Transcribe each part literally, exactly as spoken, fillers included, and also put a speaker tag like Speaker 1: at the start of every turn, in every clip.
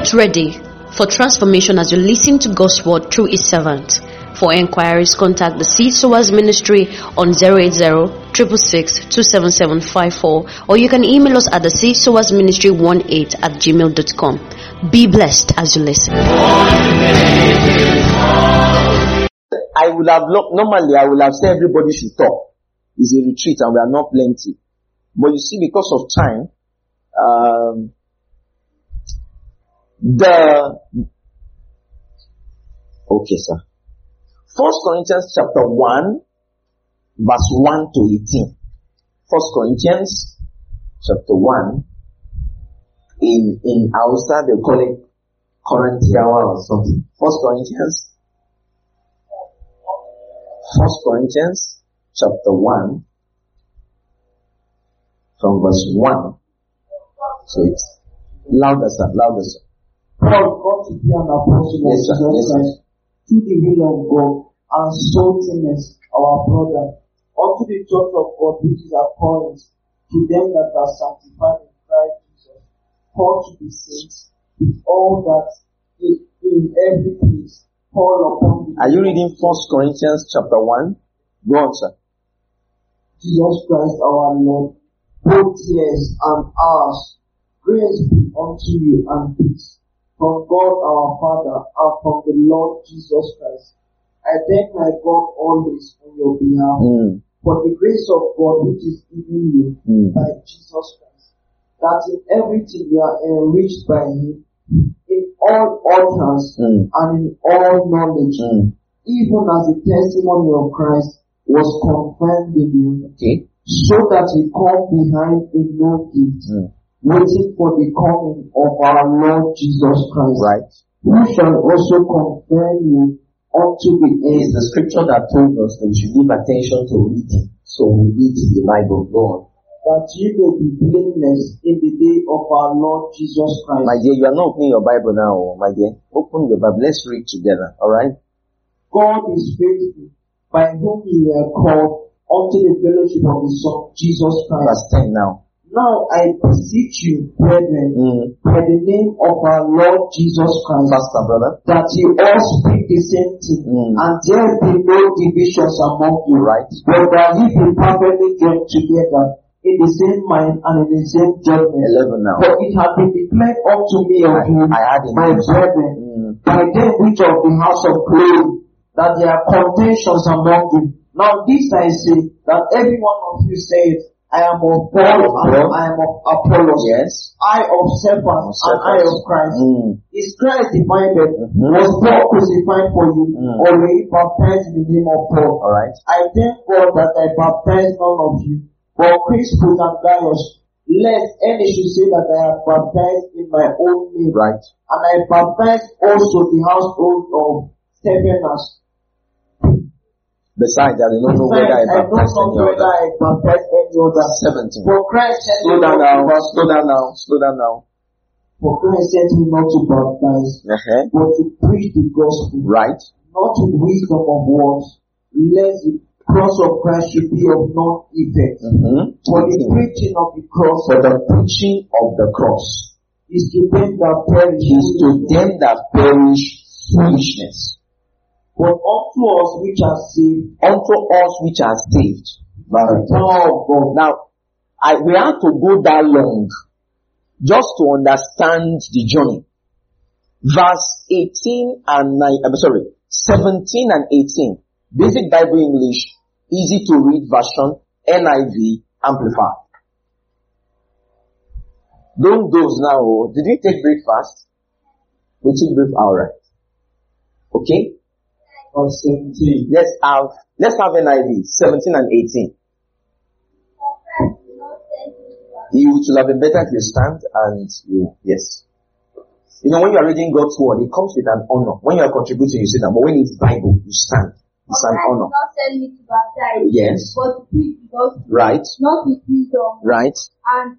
Speaker 1: Get ready for transformation as you listen to God's word through His servant. For enquiries, contact the Seed Sowers Ministry on zero eight zero, six six six, two seven seven five four, or you can email us at the Seed Sowers Ministry eighteen at gmail dot com. Be blessed as you listen.
Speaker 2: I would have loved, normally I would have said everybody should talk. It's a retreat and we are not plenty. But you see, because of time, um, the, okay sir. First Corinthians chapter one, verse one to eighteen. First Corinthians chapter one, in, in Hausa they call it Corinthiawa or something. First Corinthians, First Corinthians chapter one, from verse one. So it's louder sir, louder sir.
Speaker 3: Paul got to be an apostle of
Speaker 2: Yes, sir.
Speaker 3: Jesus
Speaker 2: Yes, sir.
Speaker 3: Christ through the will of God, and Sostenes, our brother, unto the church of God which is at Corinth, to them that are sanctified in Christ Jesus, called to be saints, with all that in, in every place, call upon the
Speaker 2: Are you reading First Corinthians chapter one? Go on sir.
Speaker 3: Jesus Christ our Lord, both years and ours, grace be unto you and peace from God our Father and from the Lord Jesus Christ. I thank my God always on your behalf
Speaker 2: Mm.
Speaker 3: for the grace of God which is given you
Speaker 2: Mm.
Speaker 3: by Jesus Christ, that in everything you are enriched by Him, in all utterance
Speaker 2: Mm.
Speaker 3: and in all knowledge,
Speaker 2: Mm.
Speaker 3: even as the testimony of Christ was confirmed in you,
Speaker 2: Okay.
Speaker 3: so that you come behind in no gift,
Speaker 2: Mm.
Speaker 3: waiting for the coming of our Lord Jesus Christ,
Speaker 2: Right.
Speaker 3: who shall also confirm you unto the
Speaker 2: It's
Speaker 3: end,
Speaker 2: the scripture that told us that we should give attention to reading. So we read the Bible. Go on.
Speaker 3: that you may be blameless in the day of our Lord Jesus Christ.
Speaker 2: My dear, you are not opening your Bible now, my dear. Open your Bible. Let's read together. Alright?
Speaker 3: God is faithful, by whom you were called unto the fellowship of His Son, Jesus Christ.
Speaker 2: Verse ten now.
Speaker 3: Now I beseech you, brethren,
Speaker 2: Mm.
Speaker 3: by the name of our Lord Jesus Christ,
Speaker 2: Faster, brother.
Speaker 3: that you all speak the same thing,
Speaker 2: Mm.
Speaker 3: and there be no divisions among you,
Speaker 2: Right.
Speaker 3: but that ye be perfectly joined together in the same mind and in the same judgment.
Speaker 2: Eleven now.
Speaker 3: For it hath been declared unto me of
Speaker 2: I,
Speaker 3: you,
Speaker 2: I had it.
Speaker 3: my brethren,
Speaker 2: Mm.
Speaker 3: by them which of the house of Chloe, that there are contentions among you. Now this I say, that every one of you saith, I am of Paul, and I am of Apollos,
Speaker 2: Yes.
Speaker 3: I of Cephas, and I of Christ.
Speaker 2: Mm.
Speaker 3: Is Christ divided?
Speaker 2: Mhm.
Speaker 3: Was Paul crucified for you?
Speaker 2: Mm.
Speaker 3: Or were you baptized in the name of Paul?
Speaker 2: Alright.
Speaker 3: I thank God that I baptized none of you, but Crispus and Gaius, lest any should say that I have baptized in my own name.
Speaker 2: Right.
Speaker 3: And I baptized also the household of Stephanas.
Speaker 2: Besides, I don't know whether I
Speaker 3: Besides, I know
Speaker 2: baptized
Speaker 3: not
Speaker 2: any
Speaker 3: whether
Speaker 2: other.
Speaker 3: I baptized any other.
Speaker 2: Seventeen.
Speaker 3: For Christ sent
Speaker 2: Slow
Speaker 3: me
Speaker 2: down
Speaker 3: not to
Speaker 2: now.
Speaker 3: baptize.
Speaker 2: Slow down now. Slow down now.
Speaker 3: For Christ sent me not to baptize,
Speaker 2: Uh-huh.
Speaker 3: but to preach the gospel,
Speaker 2: Right.
Speaker 3: not with wisdom of words, lest the cross of Christ should be of none effect.
Speaker 2: Mm-hmm.
Speaker 3: For the preaching of the cross
Speaker 2: For the preaching of the cross
Speaker 3: is to them that perish,
Speaker 2: is to them that perish foolishness,
Speaker 3: but unto us which are saved,
Speaker 2: unto us which are saved.
Speaker 3: the power of God.
Speaker 2: Now, I, we have to go that long just to understand the journey. Verse eighteen and nine, I'm sorry, seventeen and eighteen. Basic Bible English, easy to read version, N I V, Amplified. Don't doze now. Oh. Did we take breakfast? We took breakfast, alright. Okay?
Speaker 3: Verse seventeen.
Speaker 2: Let's have, let's have N I V, seventeen and eighteen. It would have been better if you stand and you, yes. You know, when you are reading God's word, it comes with an honor. When you are contributing, you sit down. But when it's Bible, you stand. It's an honor.
Speaker 4: Not send me to baptize,
Speaker 2: Yes.
Speaker 4: but to preach the gospel,
Speaker 2: Right.
Speaker 4: not with wisdom
Speaker 2: Right.
Speaker 4: and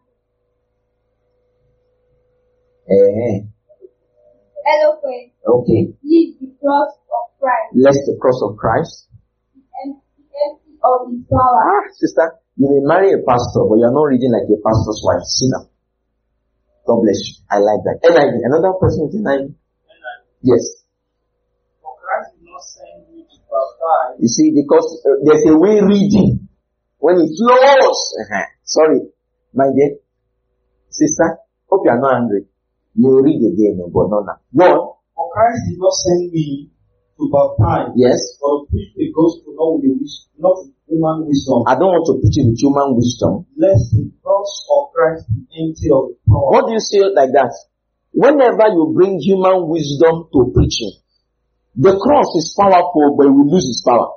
Speaker 2: Eh.
Speaker 4: eloquence.
Speaker 2: Okay.
Speaker 4: Leave the cross of Christ,
Speaker 2: Lest the cross of Christ.
Speaker 4: empty, empty of His power.
Speaker 2: Ah, sister, you may marry a pastor, but you're not reading like a pastor's wife. Sit down. God bless you. I like that. N I V. Another person with N I V? Yes.
Speaker 3: For Christ did not send me to baptize.
Speaker 2: You see, because uh, there's a way reading. When it flows. Uh-huh. Sorry, my dear. Sister, hope you are not angry. You will read again, no, but not now. Go on.
Speaker 3: For Christ did not send me to baptize.
Speaker 2: Yes.
Speaker 3: But to preach the gospel not with the wis- not with human wisdom.
Speaker 2: I don't want to preach it with human wisdom.
Speaker 3: Lest the cross of Christ be empty of its power.
Speaker 2: What do you say like that? Whenever you bring human wisdom to preaching, the cross is powerful, but it will lose its power.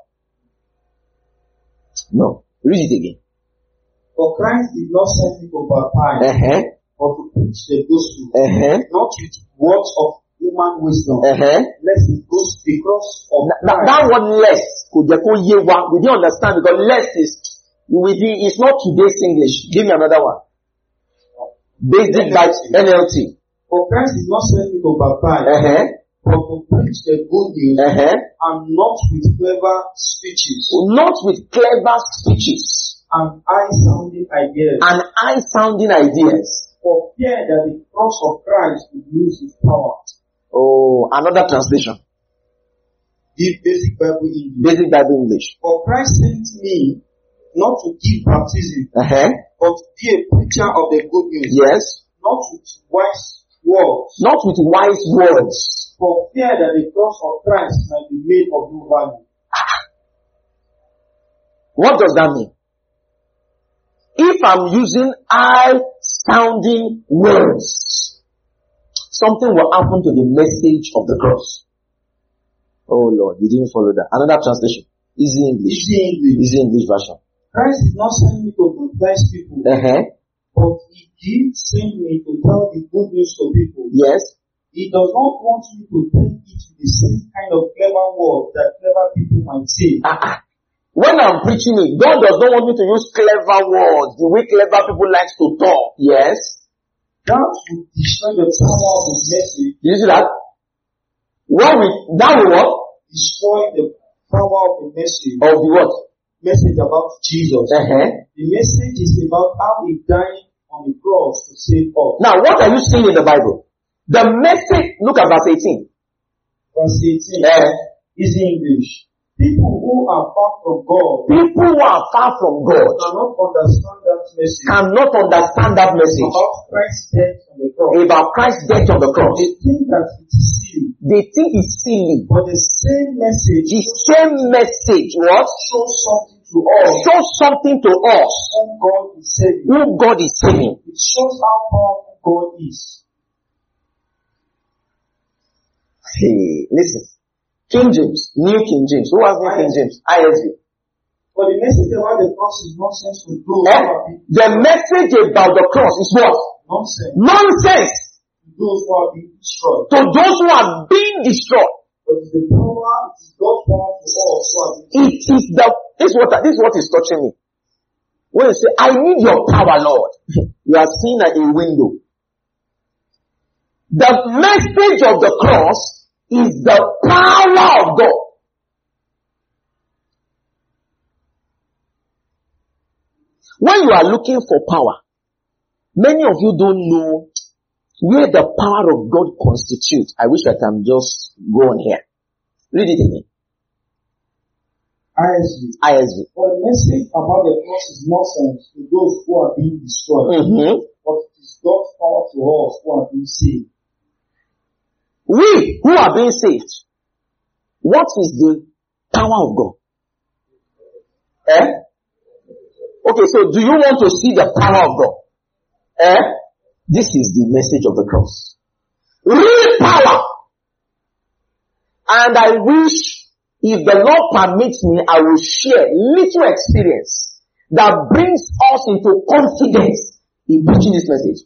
Speaker 2: No. Read it again.
Speaker 3: For Christ did not send me to baptize,
Speaker 2: Uh-huh.
Speaker 3: but to preach the gospel,
Speaker 2: Uh-huh.
Speaker 3: not with words of human wisdom.
Speaker 2: Uh-huh.
Speaker 3: Lest the ghost, the cross of
Speaker 2: That,
Speaker 3: Christ.
Speaker 2: that word less, could you call ye one? We didn't understand because less is, we did, it's not today's English. Give me another one. Basic by N L T.
Speaker 3: For Christ did not send me to baptize,
Speaker 2: Uh-huh.
Speaker 3: but to preach the good news,
Speaker 2: Uh-huh.
Speaker 3: and not with clever speeches
Speaker 2: Not with clever speeches
Speaker 3: and eye-sounding ideas,
Speaker 2: and eye-sounding ideas.
Speaker 3: for fear that the cross of Christ would lose its power.
Speaker 2: Oh, another translation.
Speaker 3: The basic Bible English.
Speaker 2: Basic Bible English.
Speaker 3: For Christ sent me not to give baptism,
Speaker 2: Uh-huh.
Speaker 3: but to be a preacher of the good news,
Speaker 2: Yes.
Speaker 3: not with wise words,
Speaker 2: Not with wise words.
Speaker 3: for fear that the cross of Christ might be made of no value.
Speaker 2: What does that mean? If I'm using eye-sounding words, something will happen to the message of the cross. Oh Lord, you didn't follow that. Another translation. Easy English.
Speaker 3: Easy English.
Speaker 2: Easy English version.
Speaker 3: Christ did not send me to baptize people,
Speaker 2: Uh-huh.
Speaker 3: but He did send me to tell the good news to people.
Speaker 2: Yes.
Speaker 3: He does not want you to take it with the same kind of clever word that clever people might say.
Speaker 2: Uh-uh. When I'm preaching it, God does not want me to use clever words, the way clever people like to talk. Yes.
Speaker 3: That would destroy the power of His message.
Speaker 2: Did you see that? What we, that will what?
Speaker 3: Destroy the power of the message.
Speaker 2: Of the what?
Speaker 3: Message about Jesus.
Speaker 2: Uh-huh.
Speaker 3: The message is about how He died on the cross to save us.
Speaker 2: Now, what are you seeing in the Bible? The message, look at verse eighteen.
Speaker 3: Verse eighteen.
Speaker 2: Uh,
Speaker 3: is English. People who are far from God
Speaker 2: people who are far from God
Speaker 3: cannot understand that message
Speaker 2: cannot understand that message
Speaker 3: about Christ's death on the cross.
Speaker 2: about Christ's death on the cross.
Speaker 3: They think that it is silly.
Speaker 2: They think it's silly.
Speaker 3: But the same message
Speaker 2: The same message, what?
Speaker 3: shows something to us
Speaker 2: Shows something to us
Speaker 3: who God is saving.
Speaker 2: who God is saving.
Speaker 3: It shows how powerful God is.
Speaker 2: Hey, listen. King James, New King James. Who has New King James? I S V.
Speaker 3: But the message about the cross is nonsense to those
Speaker 2: Eh?
Speaker 3: who are being
Speaker 2: The message about the cross is what?
Speaker 3: nonsense
Speaker 2: Nonsense
Speaker 3: to those who are being destroyed.
Speaker 2: to those who are being destroyed.
Speaker 3: But it's the power, it is God's power to us who are being
Speaker 2: It is the, this is what, this is what is touching me. When you say, I need your power, Lord, you are seeing a window. The message of the cross is the power of God. When you are looking for power, many of you don't know where the power of God constitutes. I wish I can just go on here. Read it again.
Speaker 3: I S V.
Speaker 2: I S V.
Speaker 3: For the message about the cross is nonsense to those who are being destroyed.
Speaker 2: Mm-hmm.
Speaker 3: But it is God's power to us who are being saved.
Speaker 2: We who are being saved, what is the power of God? Eh? Okay, so do you want to see the power of God? Eh? This is the message of the cross. Real power. And I wish, if the Lord permits me, I will share little experience that brings us into confidence in preaching this message.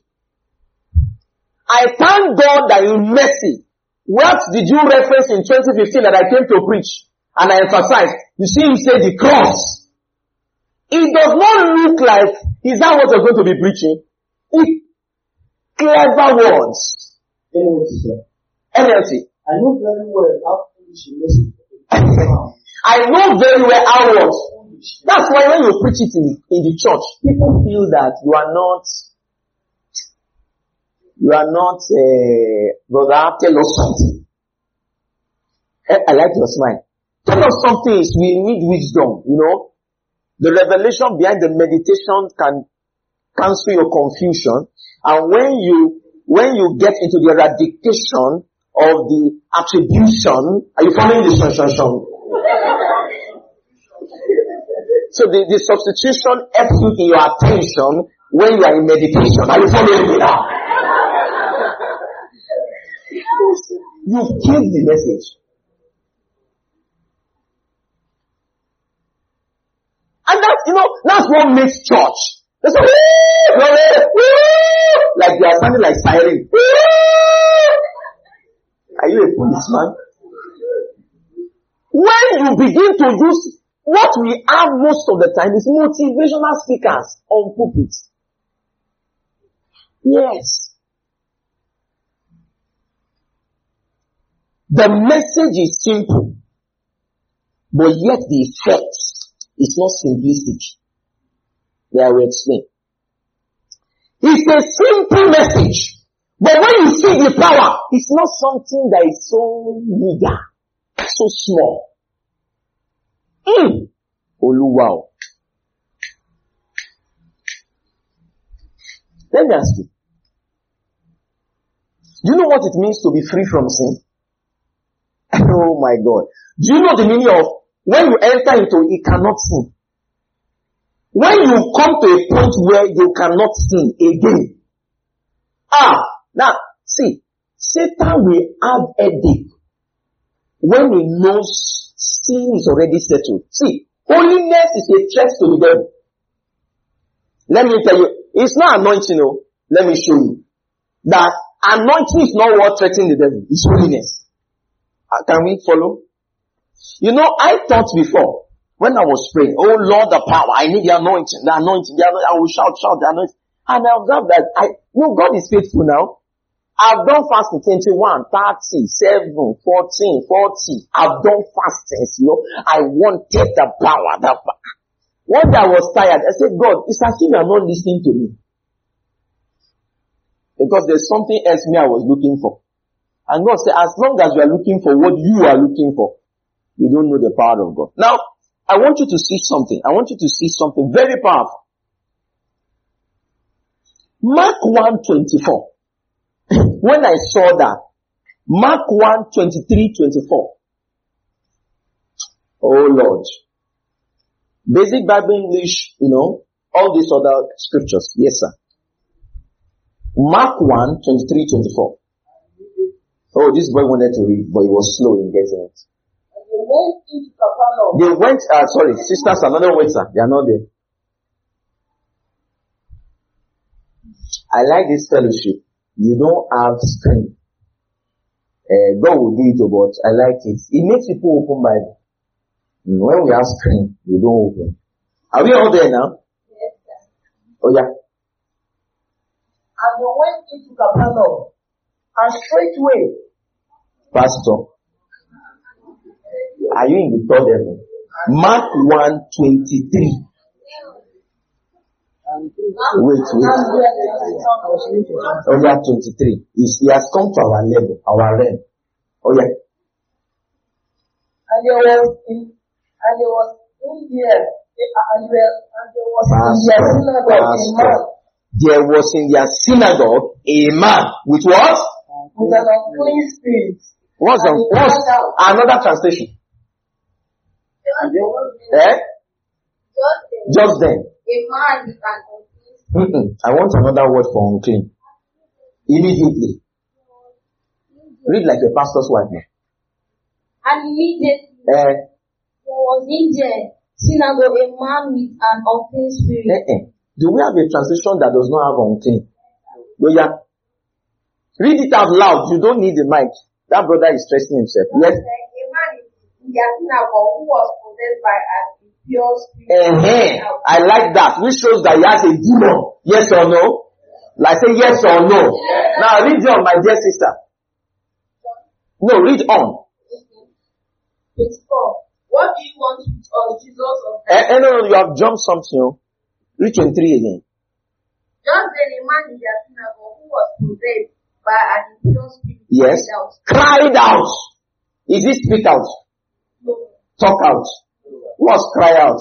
Speaker 2: I thank God that in mercy, what did you reference in twenty fifteen that I came to preach? And I emphasized, you see him say the cross. It does not look like, is that what you're going to be preaching? It, clever words.
Speaker 3: N L T, sir.
Speaker 2: N L T.
Speaker 3: I know very well how foolish a message is.
Speaker 2: I know very well how what. That's why when you preach it in, in the church, people feel that you are not, You are not, uh, brother, tell us something. I, I like your smile. Tell us something is we need wisdom, you know. The revelation behind the meditation can cancel your confusion. And when you, when you get into the eradication of the attribution, are you following the substitution? So the, the substitution helps you in your attention when you are in meditation. Are you following me now? You've killed the message. And that, you know, that's what makes church. That's what, like they are sounding like siren. Are you a policeman? When you begin to use what we have most of the time is motivational speakers on pulpits. Yes. The message is simple, but yet the effect is not simplistic. I will explain. It's a simple message, but when you see the power, it's not something that is so meager, so small. Mm. Oluwao. Let me ask you. Do you know what it means to be free from sin? Oh my God. Do you know the meaning of when you enter into it cannot sin? When you come to a point where you cannot sin again. Ah, now, see, Satan will have headache when he knows sin is already settled. See, holiness is a threat to the devil. Let me tell you, it's not anointing, no. Let me show you. That anointing is not what threatens the devil. It's holiness. Uh, can we follow? You know, I thought before, when I was praying, oh Lord, the power, I need the anointing, the anointing, the anointing, I will shout, shout, the anointing. And I observed that I, no, God is faithful now. I've done fasting twenty-one, thirty, seven, fourteen, forty. I've done fastings, you know. I wanted the power, the power. One day I was tired. I said, God, it's as if you are not listening to me. Because there's something else me I was looking for. And God said, as long as you are looking for what you are looking for, you don't know the power of God. Now, I want you to see something. I want you to see something very powerful. Mark one twenty-four. When I saw that, Mark one twenty-three twenty-four. Oh Lord. Basic Bible English, you know, all these other scriptures. Yes, sir. Mark one twenty-three twenty-four. Oh, this boy wanted to read, but he was slow in getting it.
Speaker 3: And they went into Capernaum.
Speaker 2: They went, uh, sorry, sisters, another wait, sir. They are not there. I like this fellowship. You don't have screen. Uh, God will do it, but I like it. It makes people open Bible. When we have screen, we don't open. Are we all there now?
Speaker 3: Yes, sir.
Speaker 2: Oh yeah.
Speaker 3: And they went into Capernaum. And straightway,
Speaker 2: Pastor, are you in the third heaven? Mark one twenty-three. Wait, wait. Oh yeah, twenty-three. He's, he has come to our level, our realm. Oh yeah.
Speaker 3: And there was in, and there was in there, and there, and there was in their synagogue a man.
Speaker 2: There was in their synagogue a man with what?
Speaker 3: With an unclean spirit.
Speaker 2: What's, on, what's another translation? Eh? Just then.
Speaker 4: A man with an unclean spirit.
Speaker 2: Mm-mm. I want another word for unclean. Immediately. Read like a pastor's wife now.
Speaker 4: And immediately
Speaker 2: Eh?
Speaker 4: there was in the synagogue a man with an unclean spirit.
Speaker 2: Eh, eh. Do we have a translation that does not have unclean? Oh yeah. Read it out loud. You don't need the mic. That brother is stressing himself. Yes.
Speaker 4: A man in their synagogue who was possessed by an impure spirit.
Speaker 2: Uh-huh. I like that. Which shows that he has a demon. Yes or no? Like say yes or no.
Speaker 4: Yes.
Speaker 2: Now read on, my dear sister. No, read on.
Speaker 4: twenty-four. What do you want with us, Jesus of
Speaker 2: Eh, eh, no, no, you have jumped something. Oh. Read twenty-three again.
Speaker 4: Just then a man in their synagogue who was possessed by an impure spirit
Speaker 2: Yes.
Speaker 4: cried out.
Speaker 2: Cried out. Is it speak out?
Speaker 4: No.
Speaker 2: Talk out. What's cry out?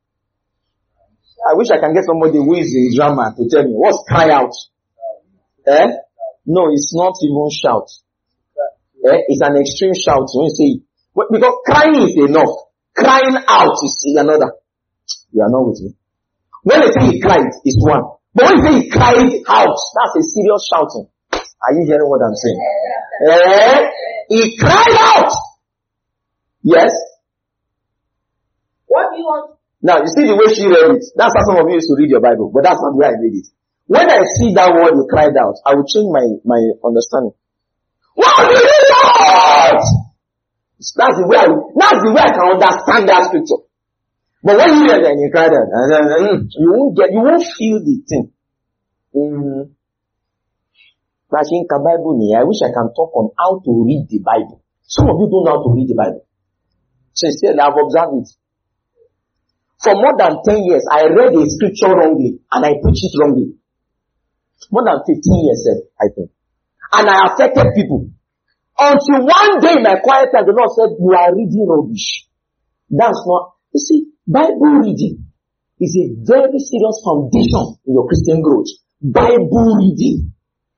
Speaker 2: I wish I can get somebody who is in drama to tell me what's cry out. Eh? No, it's not even shout. Eh? It's an extreme shout when you say it. But because crying is enough. Crying out is another. You are not with me. When they say he cried, it's one. But when they say he cried out, that's a serious shouting. Are you hearing what I'm saying? Eh? He cried out. Yes.
Speaker 4: What do you want?
Speaker 2: Now, you see the way she read it. That's how some of you used to read your Bible, but that's not the way I read it. When I see that word he cried out, I will change my, my understanding. What do you want? That's the way I, that's the way I can understand that scripture. But when you read it and you cried out, you won't get, you won't feel the thing. Mm. I wish I can talk on how to read the Bible. Some of you don't know how to read the Bible. Sincerely, I've observed it. For more than ten years, I read a scripture wrongly and I preached it wrongly. More than fifteen years, I think. And I affected people. Until one day in my quiet time, the Lord said, you are reading rubbish. That's not, you see, Bible reading is a very serious foundation in your Christian growth. Bible reading.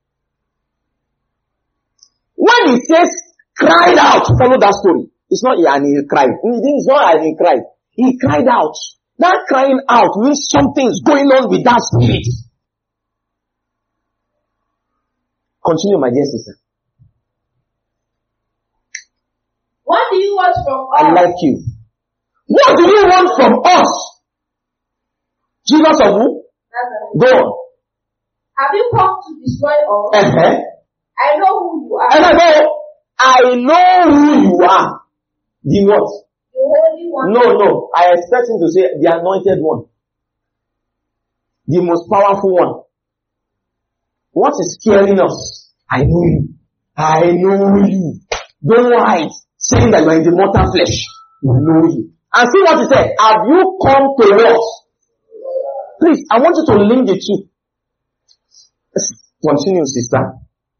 Speaker 2: When he says, cried out, follow that story. It's not, and he cried. It's not, and he cried. He cried out. That crying out means something is going on with that spirit. Continue, my dear sister.
Speaker 4: What do you want from us?
Speaker 2: I like you. What do you want from us? Jesus of who?
Speaker 4: Nazareth.
Speaker 2: Go on.
Speaker 4: Have you come to destroy us?
Speaker 2: Uh-huh.
Speaker 4: I know who you are.
Speaker 2: And I go, I know who you are. The what?
Speaker 4: The Holy One.
Speaker 2: No, no. I expect him to say the anointed one. The most powerful one. What is scaring us? I know you. I know you. Don't hide, saying that you are in the mortal flesh. We know you. And see what he said. Have you come to us? Please, I want you to link the two. Continue, sister.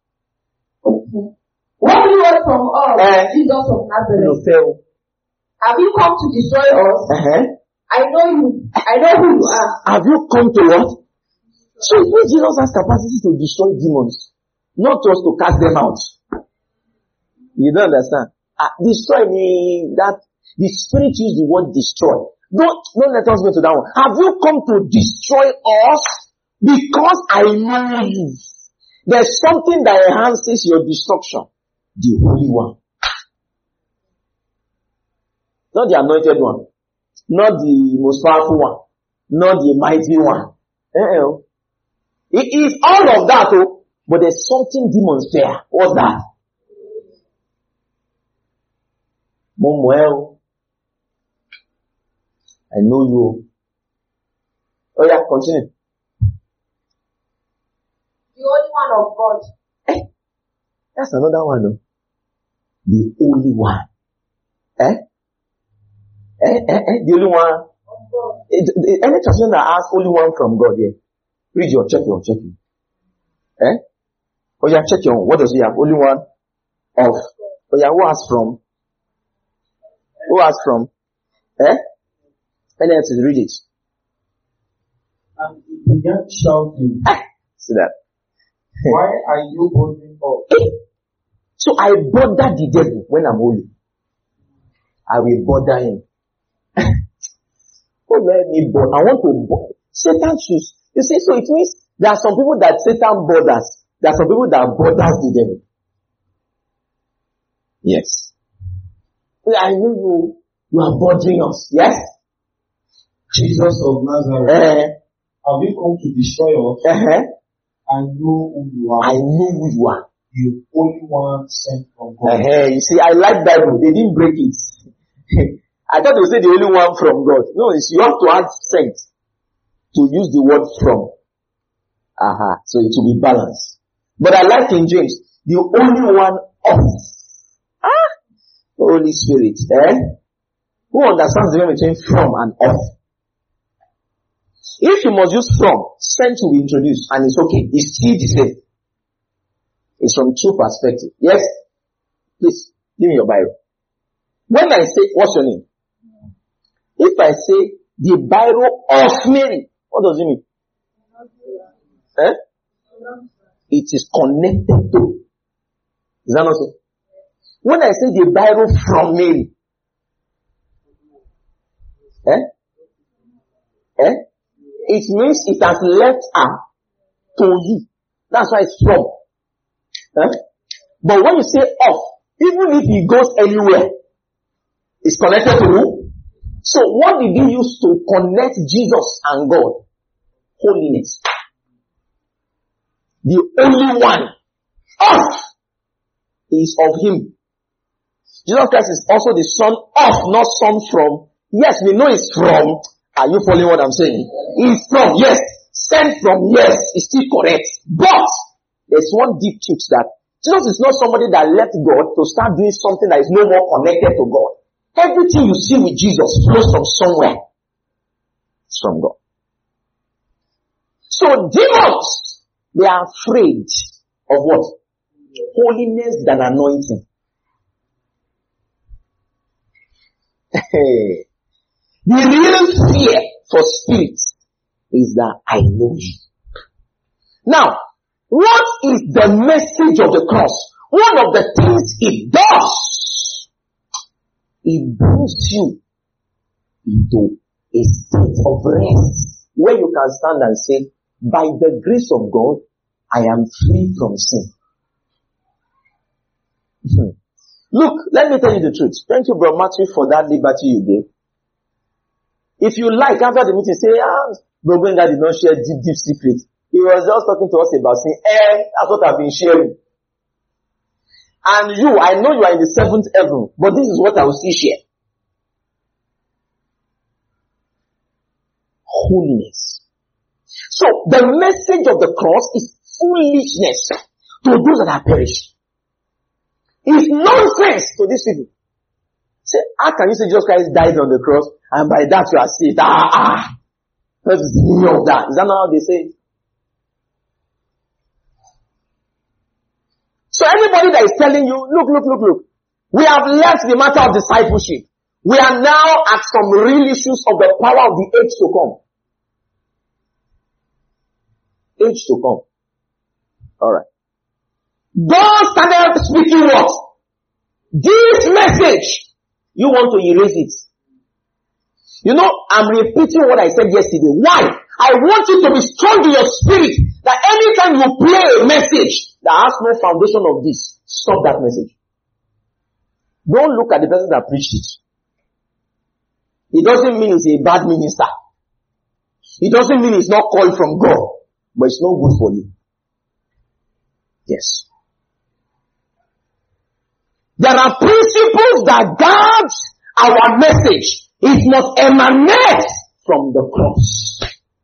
Speaker 4: What do you want from us,
Speaker 2: Uh,
Speaker 4: Jesus of Nazareth?
Speaker 2: No, fail.
Speaker 4: Have you come to destroy us?
Speaker 2: Uh-huh.
Speaker 4: I know you. I know who you are.
Speaker 2: Have you come to what? So when Jesus has capacity to destroy demons, not just to cast them out. You don't understand. Uh, destroy me, that the spirit used the word destroy. Don't, don't let us go to that one. Have you come to destroy us? Because I know you. There's something that enhances your destruction. The Holy One. Not the anointed one. Not the most powerful one. Not the mighty one. Uh-uh. It is all of that, oh, but there's something demons fear. What's that? Momuel. I know you. Oh yeah, continue.
Speaker 4: The Holy One of God.
Speaker 2: Eh? That's another one, no? The Holy One. Eh? Eh, eh, eh, the only one.
Speaker 4: Of God.
Speaker 2: It, it, any translation that asks only one from God, yeah. Read your, check your, check your. Eh? Oh yeah, check your, what does he have? Only one of. Oh yeah, who asks from? Who asks from? Eh? And then to read it.
Speaker 3: And he began shouting,
Speaker 2: See that?
Speaker 3: why are you bothering us?
Speaker 2: Eh? So I bother the devil when I'm holy. I will bother him. Oh, let me bother. I want to bother. Satan choose. You see, so it means there are some people that Satan bothers. There are some people that bothers the devil. Yes. I know you, you are bothering us. Yes?
Speaker 3: Jesus of Nazareth,
Speaker 2: Uh,
Speaker 3: have you come to destroy us?
Speaker 2: uh-huh.
Speaker 3: I know who you are,
Speaker 2: I know who you are.
Speaker 3: the Holy One sent from God.
Speaker 2: Uh-huh. You see, I like Bible. They didn't break it. I thought they would say the only one from God. No, it's, you have to add sent to use the word from. Aha. So it will be balanced. But I like in James, the only one of. Ah, Holy Spirit. Eh? Who understands the difference between from and of? If you must use from, sent will be introduced and it's okay. It's still the same. It's from true perspective. Yes? Please, give me your Bible. When I say, what's your name? If I say the Bible of Mary, what does it mean? Eh? It is connected to. Is that not so? When I say the Bible from Mary, eh? Eh? It means it has left her to you. That's why it's from. Eh? But when you say of, even if he goes anywhere, it's connected to who? So what did he use to connect Jesus and God? Holiness. The only one of is of him. Jesus Christ is also the son of, not son from. Yes, we know it's from. Are you following what I'm saying? He's from, yes. Sent from, yes. It's still correct. But there's one deep truth that Jesus is not somebody that left God to start doing something that is no more connected to God. Everything you see with Jesus flows from somewhere. It's from God. So demons, they are afraid of what? Holiness than anointing. The real fear for spirits is that I know you. Now, what is the message of the cross? One of the things it does, it brings you into a state of rest where you can stand and say, by the grace of God, I am free from sin. Look, let me tell you the truth. Thank you, Brother Matthew, for that liberty you gave. If you like, after the meeting, say, ah, Bro Gbenga did not share deep, deep secrets. He was just talking to us about sin. Eh, that's what I've been sharing. And you, I know you are in the seventh heaven, but this is what I will still share. Holiness. So, the message of the cross is foolishness to those that are perished. It's nonsense to these people. Say, how can you say Jesus Christ died on the cross and by that you are saved? Ah, ah. What is the meaning of that? Is that not how they say it? So anybody that is telling you, look, look, look, look, we have left the matter of discipleship. We are now at some real issues of the power of the age to come. Age to come. Alright. God started speaking what? This message. You want to erase it. You know, I'm repeating what I said yesterday. Why? I want you to be strong in your spirit that anytime you play a message that has no foundation of this, stop that message. Don't look at the person that preached it. It doesn't mean he's a bad minister. It doesn't mean he's not called from God. But it's not good for you. Yes. There are principles that guard our message. It must emanate from the cross.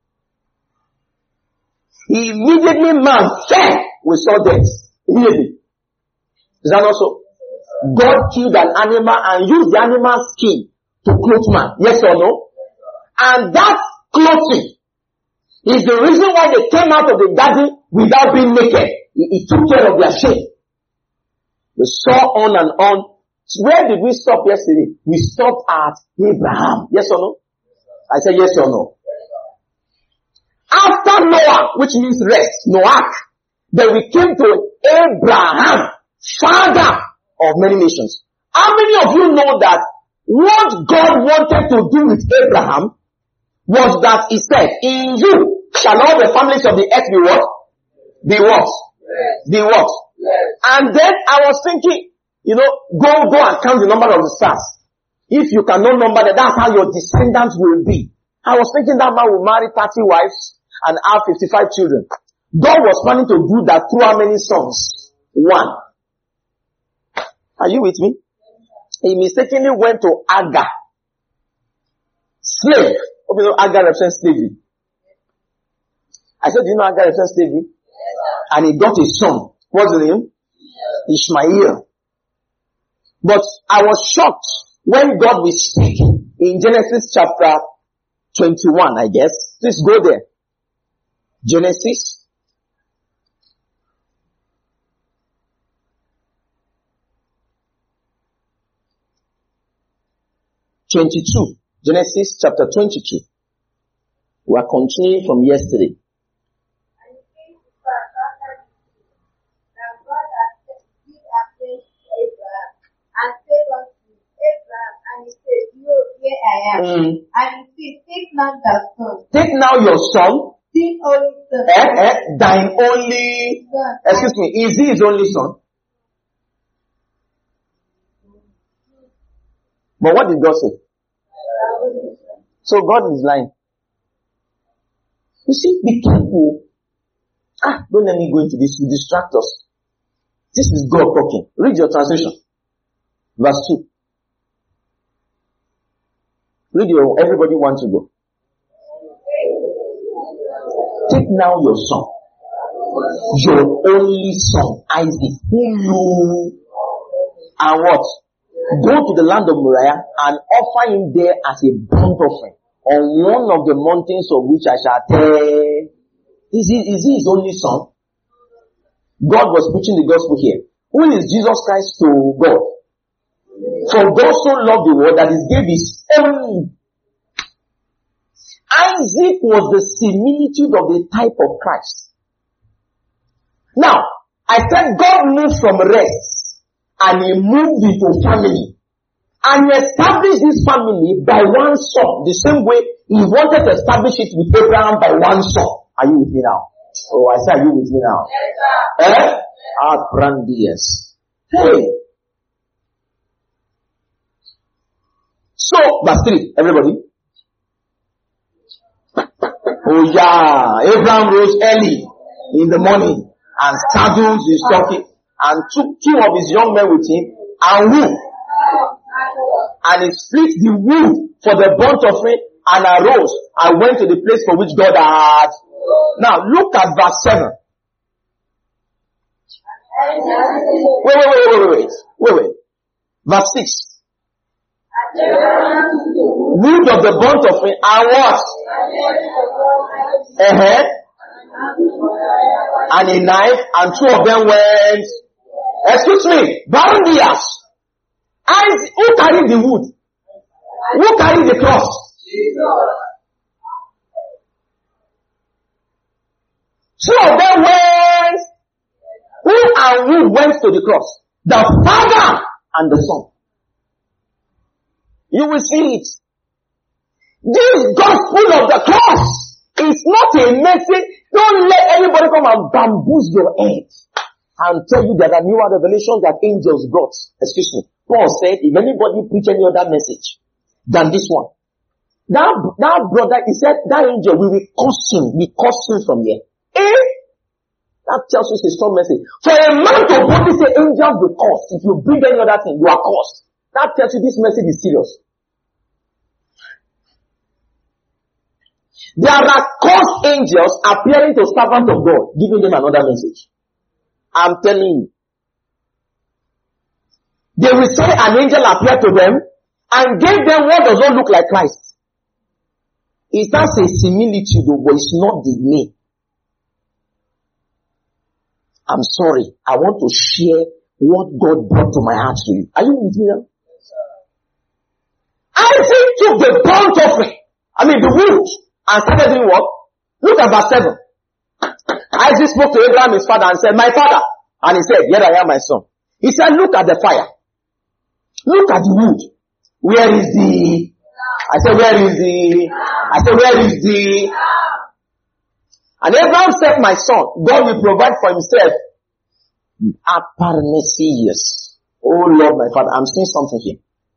Speaker 2: Immediately man fell, we saw death. Immediately. Is that also? God killed an animal and used the animal's skin to clothe man. Yes or no? And that clothing is the reason why they came out of the garden without being naked. He, he took care of their shame. We saw on and on. Where did we stop yesterday? We stopped at Abraham. Yes or no? I said yes or no. After Noah, which means rest, Noach, then we came to Abraham, father of many nations. How many of you know that what God wanted to do with Abraham was that he said, in you shall all the families of the earth be what? Be what? Yes. Be what? Yes. And then I was thinking, you know, go, go and count the number of the stars. If you cannot number that, that's how your descendants will be. I was thinking that man will marry thirty wives and have fifty-five children. God was planning to do that through how many sons? One. Are you with me? He mistakenly went to Agar. Slave. Hope you know Agar represents slavery. I said, do you know Agar represents slavery? Yes, and he got a son. What's his name? Yes. Ishmael. But I was shocked when God was speaking in Genesis chapter twenty-one, I guess. Please go there. Genesis twenty-two. Genesis chapter twenty-two. We are continuing from yesterday.
Speaker 4: And it came to pass after this that God had did appear to Abraham and said unto Abraham, and he said, Behold, here I am.
Speaker 2: Mm.
Speaker 4: And he said, Take now thy son,
Speaker 2: Take now your son,
Speaker 4: thine only son,
Speaker 2: eh, eh, thine only,
Speaker 4: son,
Speaker 2: excuse me, is he his only son? But what did God say? So God is lying. You see, be careful. Ah, don't let me go into this to distract us. This is God talking. Read your translation. Verse two. Read your, everybody wants to go. Take now your son, your only son, Isaac, whom you, and what? Go to the land of Moriah and offer him there as a burnt offering on one of the mountains of which I shall tell. Is he, is he his only son? God was preaching the gospel here. Who is Jesus Christ to God? For God so loved the world that he gave his only. Isaac was the similitude of the type of Christ. Now, I said God moved from rest and he moved into family. And he established this family by one son. The same way he wanted to establish it with Abraham by one son. Are you with me now? Oh, I said, are you with me now?
Speaker 4: Yes, sir.
Speaker 2: Eh? Ah, brandies. Hey. So, verse three, everybody. Oh yeah, Abraham rose early in the morning and saddled his donkey and took two of his young men with him and wood. And he split the wood for the burnt offering and arose and went to the place for which God had. Now look at verse seven. Wait, wait, wait, wait, wait, wait, wait. Verse six. Wood of the burnt offering and what? Uh-huh. And a knife, and two of them went. Excuse me, Barnabas. Isaac, who carried the wood? Who carried the cross? Two of them went. Who and who went to the cross? The Father and the Son. You will see it. This gospel of the cross is not a message. Don't let anybody come and bamboozle your head and tell you that there are newer revelations that angels brought. Excuse me. Paul said, if anybody preach any other message than this one, that, that brother, he said, that angel, we will curse him, we curse him from here. Eh? That tells us a strong message. For a man to boldly say angels will curse, if you bring any other thing, you are cursed. That tells you this message is serious. There are cursed angels appearing to servants of God, giving them another message. I'm telling you. They will say an angel appeared to them and gave them what does not look like Christ. It's not a similitude, but it's not the name. I'm sorry. I want to share what God brought to my heart to you. Are you with me now? Isaac took the burnt offering, I mean the wood, and started doing what? Look at verse seven. Isaac spoke to Abraham his father and said, my father. And he said, here I am, my son. He said, look at the fire. Look at the wood. Where is the, I said, where is the, I said, where is the, and Abraham said, my son, God will provide for himself. Aparnesius. Oh Lord, my father, I'm seeing something here.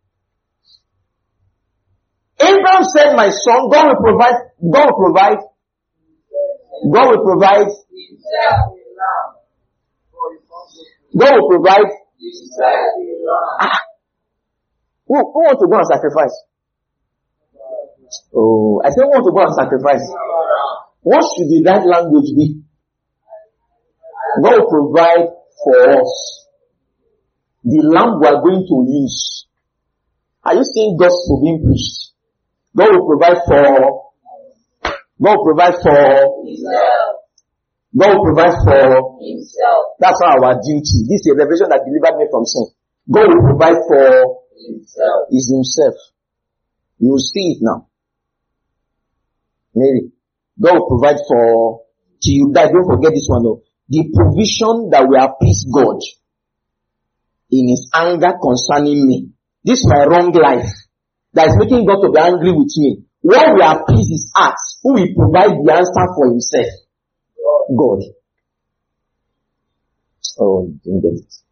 Speaker 2: Abraham said, my son, God will provide, God will provide, God will provide, God will provide, ah, who, who wants to go and sacrifice? Oh, I said, who wants to go and sacrifice? What should the right language be? God will provide for us the lamb we are going to use. Are you seeing gospel being preached? God will provide for, God will provide for himself. God will provide for himself. That's our duty. This is a revelation that delivered me from sin. God will provide for himself. Is himself. You will see it now. Maybe. God will provide for, till you die. Don't forget this one though. The provision that will appease God in his anger concerning me. This is my wrong life that is making God to be angry with me. What will appease his heart? Who will provide the answer for himself? God. Oh, you didn't get it.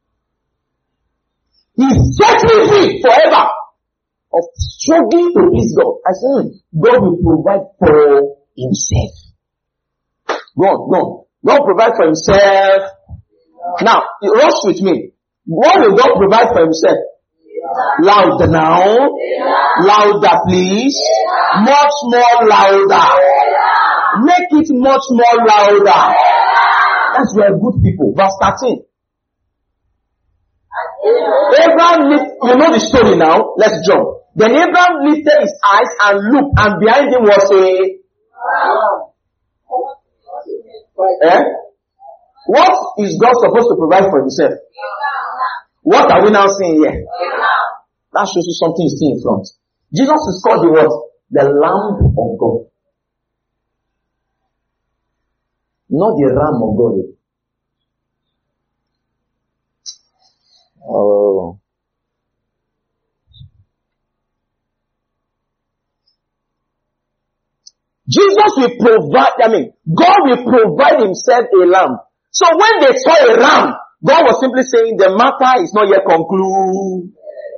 Speaker 2: He set me free forever of struggling to please God. I said, God will provide for himself. God, God. God provide for himself. Now, rush with me. What will God provide for himself? Louder now. Louder, please. Much more louder. Make it much more louder. That's why good people. Verse thirteen. Abraham, you know the story now. Let's jump. Then Abraham lifted his eyes and looked, and behind him was a eh? What is God supposed to provide for himself? What are we now seeing here? That shows you something is still in front. Jesus is called the what? The Lamb of God. Not the Ram of God. Oh. Jesus will provide, I mean, God will provide himself a lamb. So when they saw a ram, God was simply saying the matter is not yet concluded.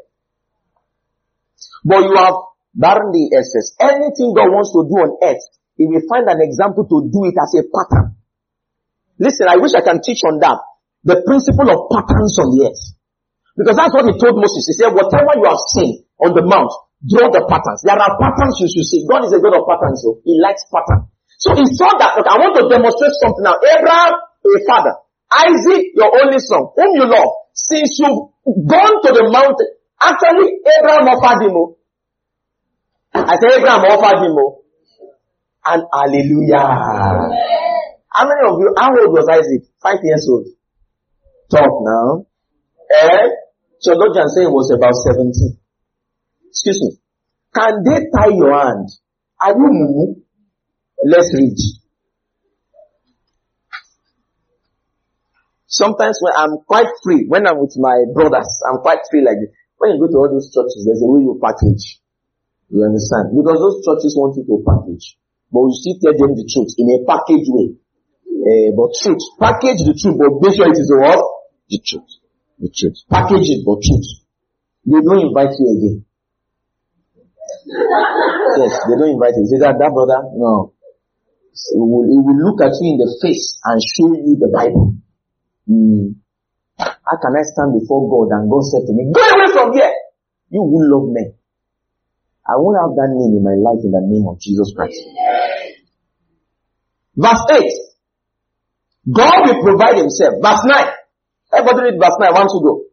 Speaker 2: But you have barren the essence. Anything God wants to do on earth, he will find an example to do it as a pattern. Listen, I wish I can teach on that. The principle of patterns on the earth. Because that's what he told Moses. He said, whatever you have seen on the mount, draw the patterns. There are patterns you should see. God is a God of patterns, so he likes patterns. So he saw that, look, I want to demonstrate something now. Abraham, a father. Isaac, your only son, whom you love. Since you've gone to the mountain, actually, Abraham offered him. I said, Abraham offered him. And hallelujah. How many of you, how old was Isaac? Five years old. Talk now. Eh? Theologian say it was about seventeen. Excuse me. Can they tie your hand? Are you mumu? Let's read. Sometimes when I'm quite free, when I'm with my brothers, I'm quite free like this. When you go to all those churches, there's a way you package. You understand? Because those churches want you to package. But you still tell them the truth in a package way. Uh, but truth. Package the truth, but make sure it is the what? The truth. The truth. Package it, but truth. They don't invite you again. Yes, they don't invite you. Say that, that brother? No. So he, will, he will look at you in the face and show you the Bible. Mm. How can I stand before God and God said to me, go away from here! You who love men. I won't have that name in my life in the name of Jesus Christ. Verse eight. God will provide himself. Verse nine. Everybody read verse nine. One to go.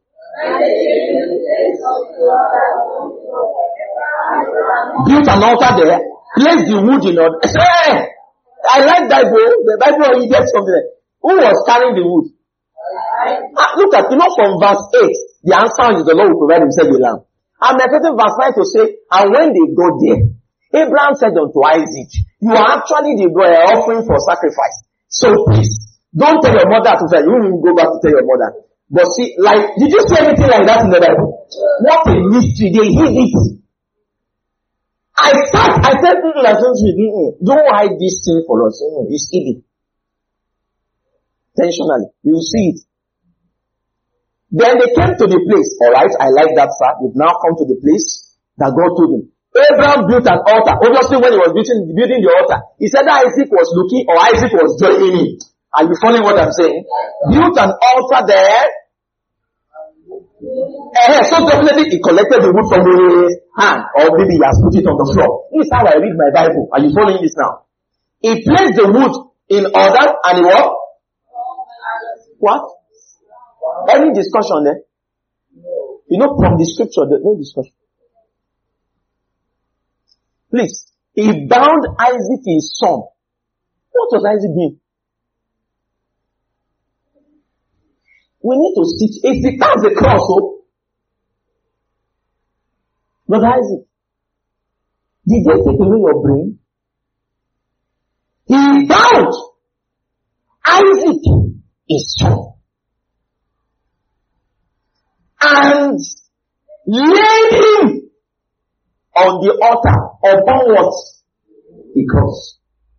Speaker 2: Built an altar there. Place the wood in order. Hey! I like that Bible. The Bible, you get something there. Who was carrying the wood? Ah, look at, you know, from verse eight, the answer is the Lord will provide himself a lamb. I'm expecting verse nine to say, and when they got there, Abraham said unto Isaac, you are actually the uh, offering for sacrifice. So please, don't tell your mother to say, you will go back to tell your mother. But see, like, did you see anything like that in the Bible? What a mystery, they hid it. I thought, I said, don't hide this thing for us. It's hidden. Intentionally. You see it. Then they came to the place. Alright, I like that, sir. They've now come to the place that God told him. Abraham built an altar. Obviously, when he was building, building the altar, he said that Isaac was looking, or Isaac was joining him. Are you following what I'm saying? Built an altar there. Uh, so definitely he collected the wood from his hand, or maybe he has put it on the floor. This is how I read my Bible. Are you following this now? He placed the wood in order, and he what? What? Any discussion there? You know, from the scripture, there's no discussion. Please, he bound Isaac his son. What was Isaac doing? We need to sit. If it has a cross, oh, Brother Isaac, Did they take away your brain? He vowed Isaac is strong. And laid him on the altar upon what? The cross.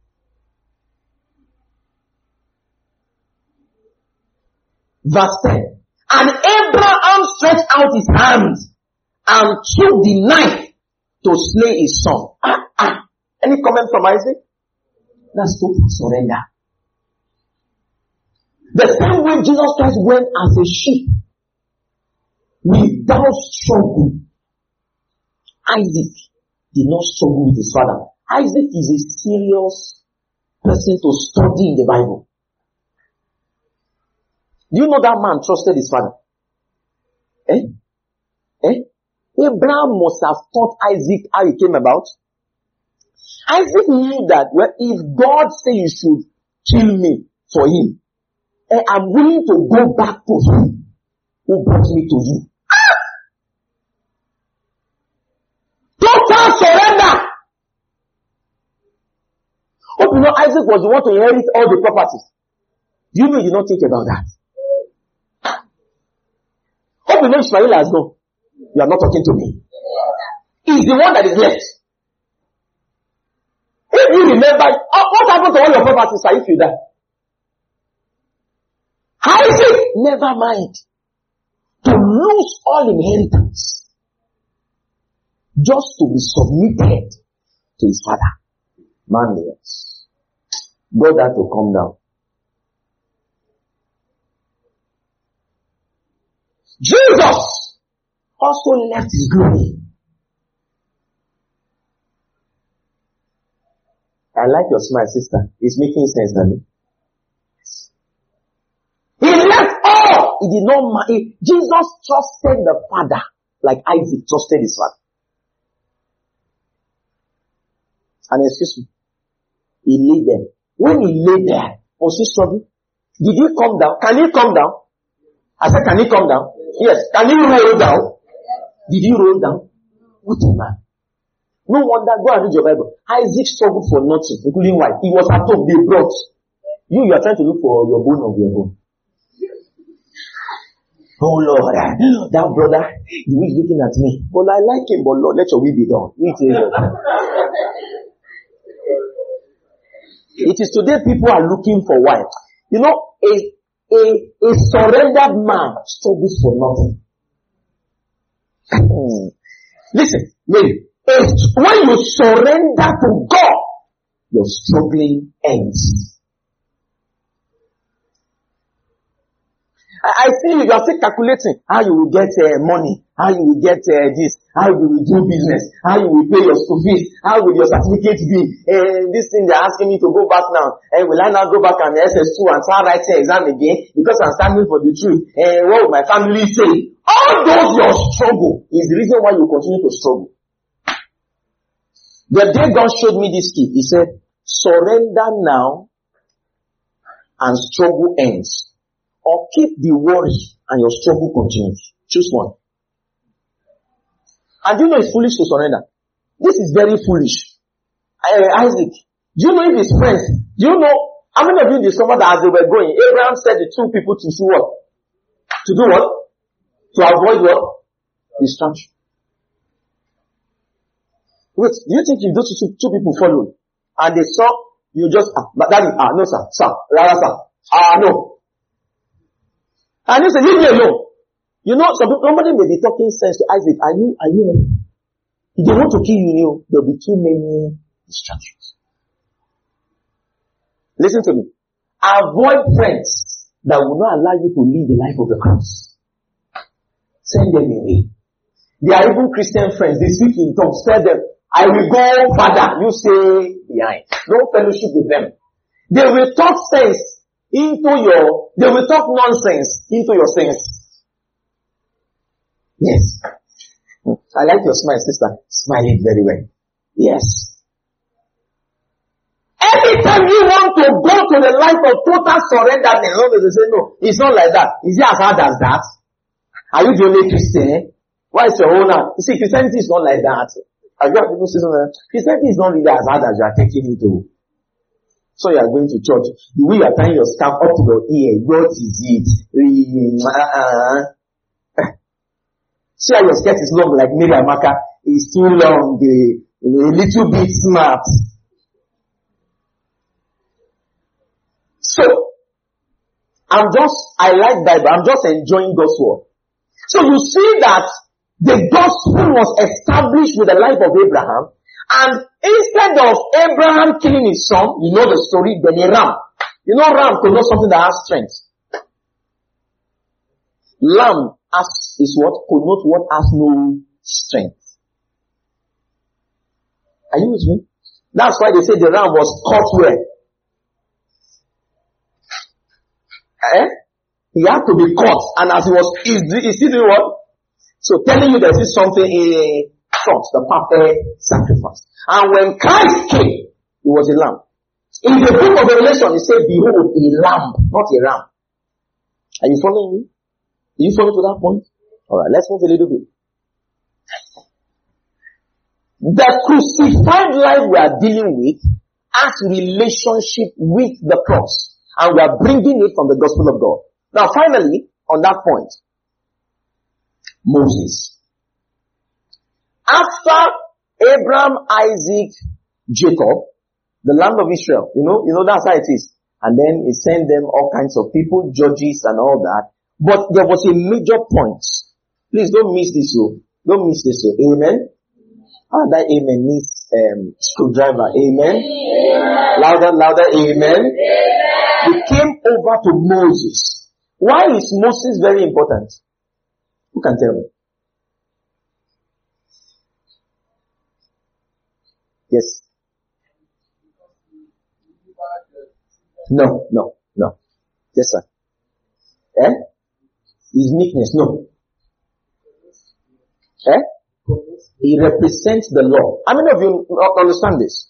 Speaker 2: Verse ten. And Abraham stretched out his hand and took the knife to slay his son. Ah, ah. Any comment from Isaac? That's total surrender. The same way Jesus Christ went as a sheep without struggle. Isaac did not struggle with his father. Isaac is a serious person to study in the Bible. Do you know that man trusted his father? Eh? Eh? Abraham must have taught Isaac how he came about. Isaac knew that, well, if God say you should kill me for him, eh, I'm willing to go back to him who brought me to you. Ah! Total surrender. Hope you know Isaac was the one to inherit all the properties. Do you know he did not think about that? Hope you know Ishmael has gone. You are not talking to me. He's the one that is left. If you remember, what happened to all your properties if you die? Isaac never mind to lose all inheritance just to be submitted to his father. Man, yes. God had to come down. Jesus also left his glory. I like your smile, sister. It's making sense, darling. He left all. He did not mind. Jesus trusted the Father like Isaac trusted his father. And excuse me, he lay there. When he lay there, was he struggling? Did he come down? Can he come down? I said, can he come down? Yes. Can he roll down? Did he roll down? What a man. No wonder, go and read your Bible. Isaac struggled for nothing, including wife. He was at home, they brought. You, you are trying to look for your bone of your bone. Oh Lord, that brother, he was looking at me. But I like him, but Lord, let your will be done. It is today people are looking for wife. You know, a, a, a surrendered man struggles for nothing. Listen, Mary. When you surrender to God, your struggling ends. I, I see you are still calculating how you will get uh, money, how you will get uh, this, how you will do business, how you will pay your school fees, how will your certificate be. And uh, this thing they're asking me to go back now. And uh, will I now go back and S S two and start writing exam again because I'm standing for the truth? And uh, what will my family say? All those your struggle is the reason why you continue to struggle. The day God showed me this key, he said, surrender now and struggle ends. Or keep the worry and your struggle continues. Choose one. And do you know it's foolish to surrender? This is very foolish. Uh, Isaac, do you know if his friends, do you know, how many of you discovered that as they were going, Abraham said the two people to do what? To do what? To avoid what? Distraction. Wait, do you think if those two, two people followed and they saw you just, ah, but that is, ah, no sir, sir, rather sir, ah, no. And you say, leave me alone. You know, some people, somebody may be talking sense to Isaac, are you, are you, if they want to kill you, you know, there'll be too many distractions. Listen to me. Avoid friends that will not allow you to live the life of the cross. Send them away. There are even Christian friends, they speak in tongues, tell them, I will go further, you stay behind. No fellowship with them. They will talk sense into your, they will talk nonsense into your sense. Yes. I like your smile, sister. Smiling very well. Yes. Anytime you want to go to the life of total surrender, they say, no, it's not like that. Is it as hard as that? Are you the only Christian? Why is your own? You see, Christianity is not like that. I got people say something. Christianity is not really as hard as you are taking it to. So you are going to church. The way you are tying your scarf up to your ear, what is it? See how your skirt is long like Mary Amaka. It's too long, a, a little bit smart. So, I'm just, I like Bible. I'm just enjoying God's word. So you see that the gospel was established with the life of Abraham, and instead of Abraham killing his son, you know the story, then a ram. You know ram connotes something that has strength. Lamb as is what connotes what has no strength. Are you with me? That's why they say the ram was caught where? Eh? He had to be caught, and as he was, is is he doing what? So telling you that this is something in front, the perfect sacrifice. And when Christ came, he was a lamb. In the book of Revelation, it said, behold, a lamb, not a ram. Are you following me? Do you follow to that point? Alright, let's move a little bit. The crucified life we are dealing with has relationship with the cross. And we are bringing it from the gospel of God. Now finally, on that point, Moses. After Abraham, Isaac, Jacob, the land of Israel, you know, you know that's how it is. And then he sent them all kinds of people, judges and all that. But there was a major point. Please don't miss this, so don't miss this, so amen. Ah, that amen means um, screwdriver. Amen. Amen. Louder, louder. Amen. Amen. They came over to Moses. Why is Moses very important? Who can tell me? Yes. No, no, no. Yes, sir. Eh? His meekness, no. Eh? He represents the law. How many of you understand this?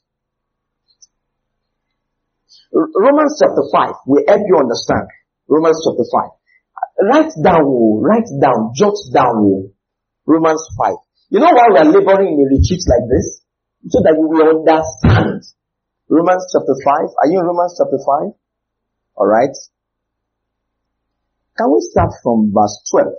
Speaker 2: Romans chapter five will help you understand. Romans chapter five. Write down, write down, jot down Romans five. You know why we are laboring in a retreat like this? So that we will understand. Romans chapter five. Are you in Romans chapter five? Alright. Can we start from verse twelve?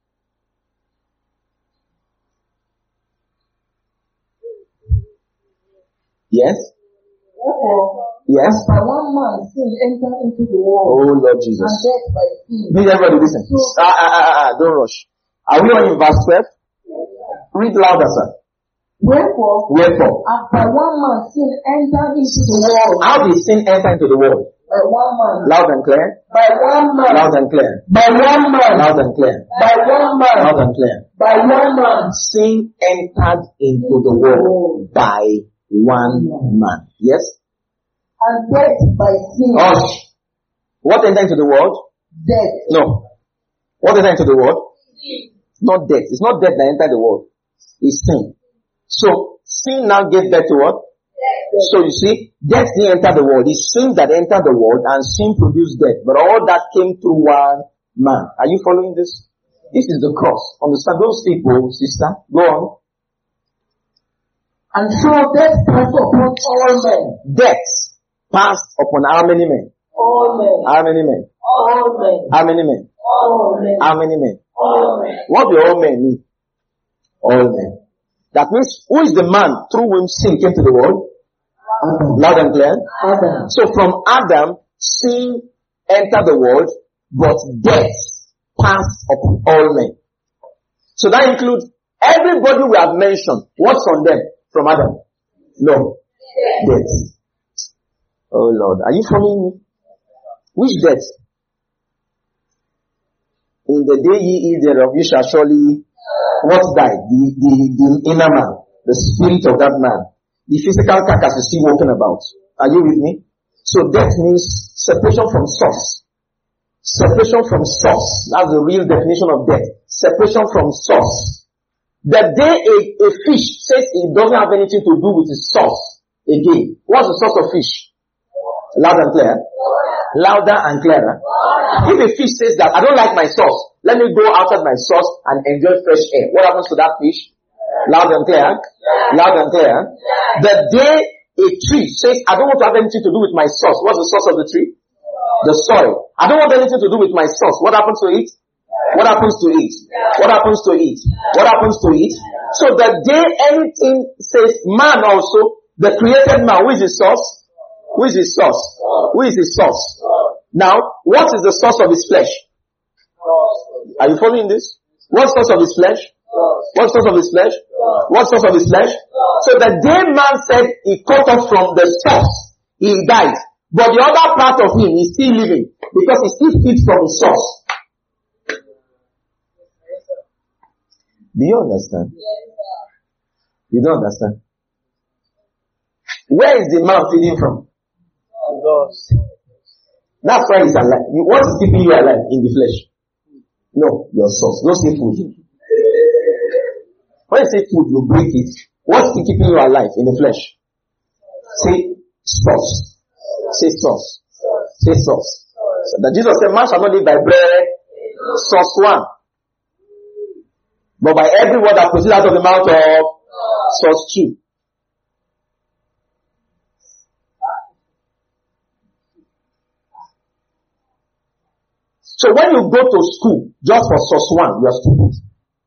Speaker 2: Yes? Yes?
Speaker 3: By one man sin entered into the world.
Speaker 2: Oh Lord Jesus.
Speaker 3: And death by sin.
Speaker 2: Please everybody listen.
Speaker 3: So,
Speaker 2: ah, ah, ah, ah, don't rush. Are we on in verse twelve? Read louder, sir.
Speaker 3: Wherefore,
Speaker 2: Wherefore,
Speaker 3: as by one man sin entered into the world.
Speaker 2: how did sin enter into the world?
Speaker 3: By one man.
Speaker 2: Loud and clear.
Speaker 3: By one man.
Speaker 2: Loud and clear.
Speaker 3: By one man.
Speaker 2: Loud and clear.
Speaker 3: By one man.
Speaker 2: Loud and clear.
Speaker 3: By one man.
Speaker 2: Sin entered into the world by one man. Yes?
Speaker 3: And death by sin.
Speaker 2: Hush. What entered into the world?
Speaker 3: Death.
Speaker 2: No. What entered into the world? Not death. It's not death that entered the world. It's sin. So, sin now gave birth to what? Death. So you see, death didn't enter the world. It's sin that entered the world, and sin produced death. But all that came through one man. Are you following this? This is the cross. Understand those people, sister? Go on.
Speaker 3: And so death passed upon all men.
Speaker 2: Death passed upon how many men?
Speaker 3: All men.
Speaker 2: How many men?
Speaker 3: All men.
Speaker 2: How many men?
Speaker 3: All men.
Speaker 2: How many men?
Speaker 3: All men.
Speaker 2: What do all men mean? All men. That means, who is the man through whom sin came to the world?
Speaker 3: Adam.
Speaker 2: Loud and clear.
Speaker 3: Adam.
Speaker 2: So from Adam, sin entered the world, but death passed upon all men. So that includes everybody we have mentioned. What's on them from Adam? No. Death. Oh Lord, are you following me? Which death? In the day ye eat thereof, you shall surely what died? The, the, the inner man, the spirit of that man. The physical carcass is still walking about. Are you with me? So death means separation from source. Separation from source. That's the real definition of death. Separation from source. The day a, a fish says it doesn't have anything to do with its source, again, what's the source of fish? Loud and clear. Louder and clearer. If a fish says that, I don't like my source, let me go outside my source and enjoy fresh air. What happens to that fish? Loud and clear. Loud and clear. The day a tree says, I don't want to have anything to do with my source. What's the source of the tree? The soil. I don't want anything to do with my source. What happens to it? What happens to it? What happens to it? What happens to it? So the day anything says man also, the created man, who is his source? Who is his source? Who is his source? Now, what is the source of his flesh? Are you following this? What source of his flesh? What source of his flesh? What source of his flesh? So the day man said he cut off from the source, he died. But the other part of him is still living because he still feeds from his source. Do you understand? You don't understand? Where is the man feeding from? That's why he's alive. You, what is keeping you alive in the flesh? No, your source. Don't say food. When you say food, you break it. What's keeping you alive in the flesh? Say source. Say source. Say source. So that Jesus said, man shall not live by bread. Source one. But by every word that proceeds out of the mouth of source two. So when you go to school just for source one, you are stupid.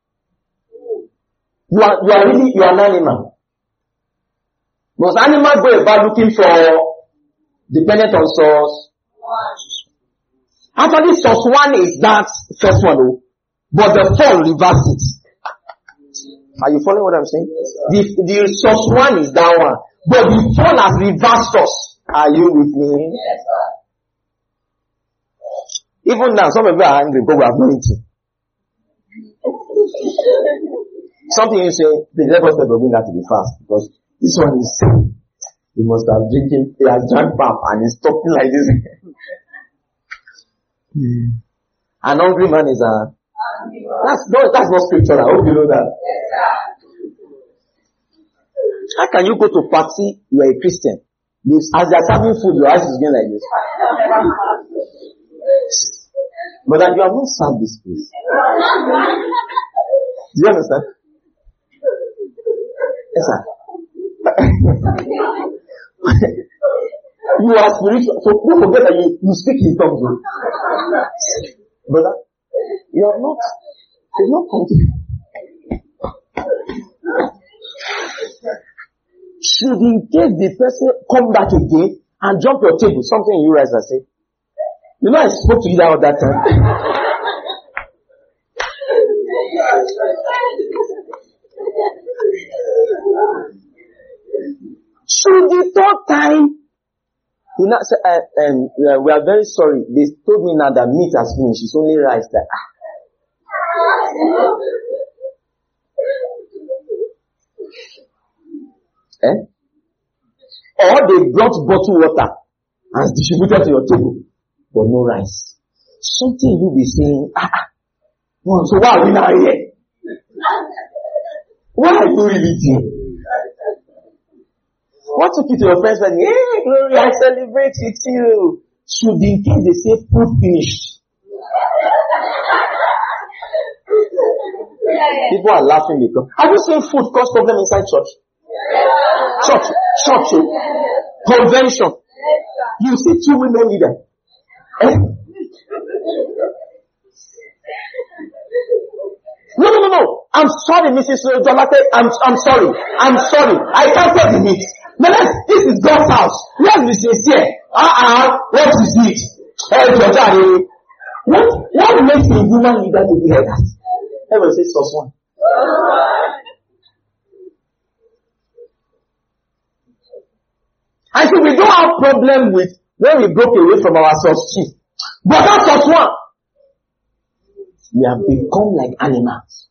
Speaker 2: You are, you are really, you are an animal. Most animals go about looking for dependent on source. Actually, source one is that first one, though, but the fall reverses it. Are you following what I'm saying? The, the source one is that one, but the fall has reversed us. Are you with me? Yes, sir. Even now, some of you are angry because we have no eating. Something you say, please let us never bring that to be fast because this one is, he must have drinking, he has drank pap and he's talking like this. hmm. An hungry man is a, that's no, that's not scriptural. I hope you know that. How can you go to party, you are a Christian, as they are serving food, your eyes is going like this. But that you have not served this place. Do you understand? Yes, sir. You are spiritual. So don't forget that you, you speak in tongues. Brother, you are not, it's not come to you. Should in case the person come back again and jump your table, something you rise and say, you know I spoke to you that that time. Should the third time, you know, say, uh, um, uh, we are very sorry. They told me now that meat has finished. It's only rice. That ah. eh? Or they brought bottled water and distributed to your table, but no rice. Something you be saying, ah, ah. So why are we now here? Why are you really here? What took you to your friends and hey, Glory, I celebrate with you. Should in case they say food finished. People are laughing because, have you seen food cause problem inside church? Church, church, convention. You see two women leaders. Eh? No, no, no, no. I'm sorry, Missus Jamate. I'm, I'm sorry. I'm sorry. I can't take the meat. But let's, this is God's house. Let's be sincere. Uh-uh. What is it? Hey, Georgia, what, what makes a human leader to be like that? Everyone says source one. And so we don't have problem with when we broke away from our source chief. But that's source one. We have become like animals.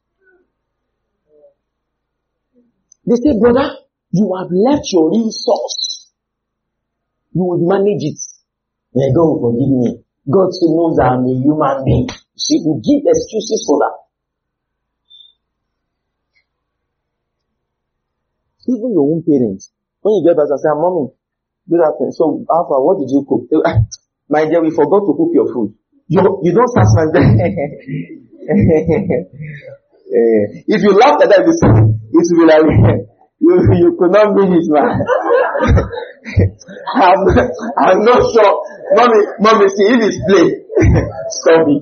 Speaker 2: They say, brother, you have left your real source. You will manage it. Yeah, God will forgive me. God still knows that I'm a human being. See, we give excuses for that. Even your own parents, when you get back and say, Mommy, good afternoon. So, Alpha, what did you cook? My dear, we forgot to cook your food. You, you don't start my day. Uh, if you laugh at that, it will be like, you, you could not mean it, man. I'm, I'm not sure. Mommy, mommy, see, if it's play, stop it.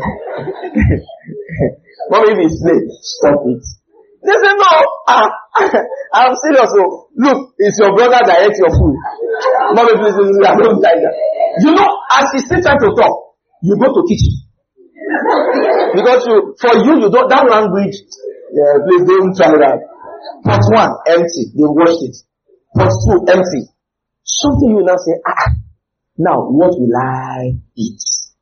Speaker 2: Mommy, if it's play, stop it. They say, no, ah, I'm serious. So, look, it's your brother that ate your food. Mommy, please, please, I don't like that. You know, as he's still trying to talk, you go to kitchen. Because you, for you, you don't, that language, yeah, please don't try that. Pot one, empty. They washed it. Pot two, empty. Something you now say, ah, now what will I eat?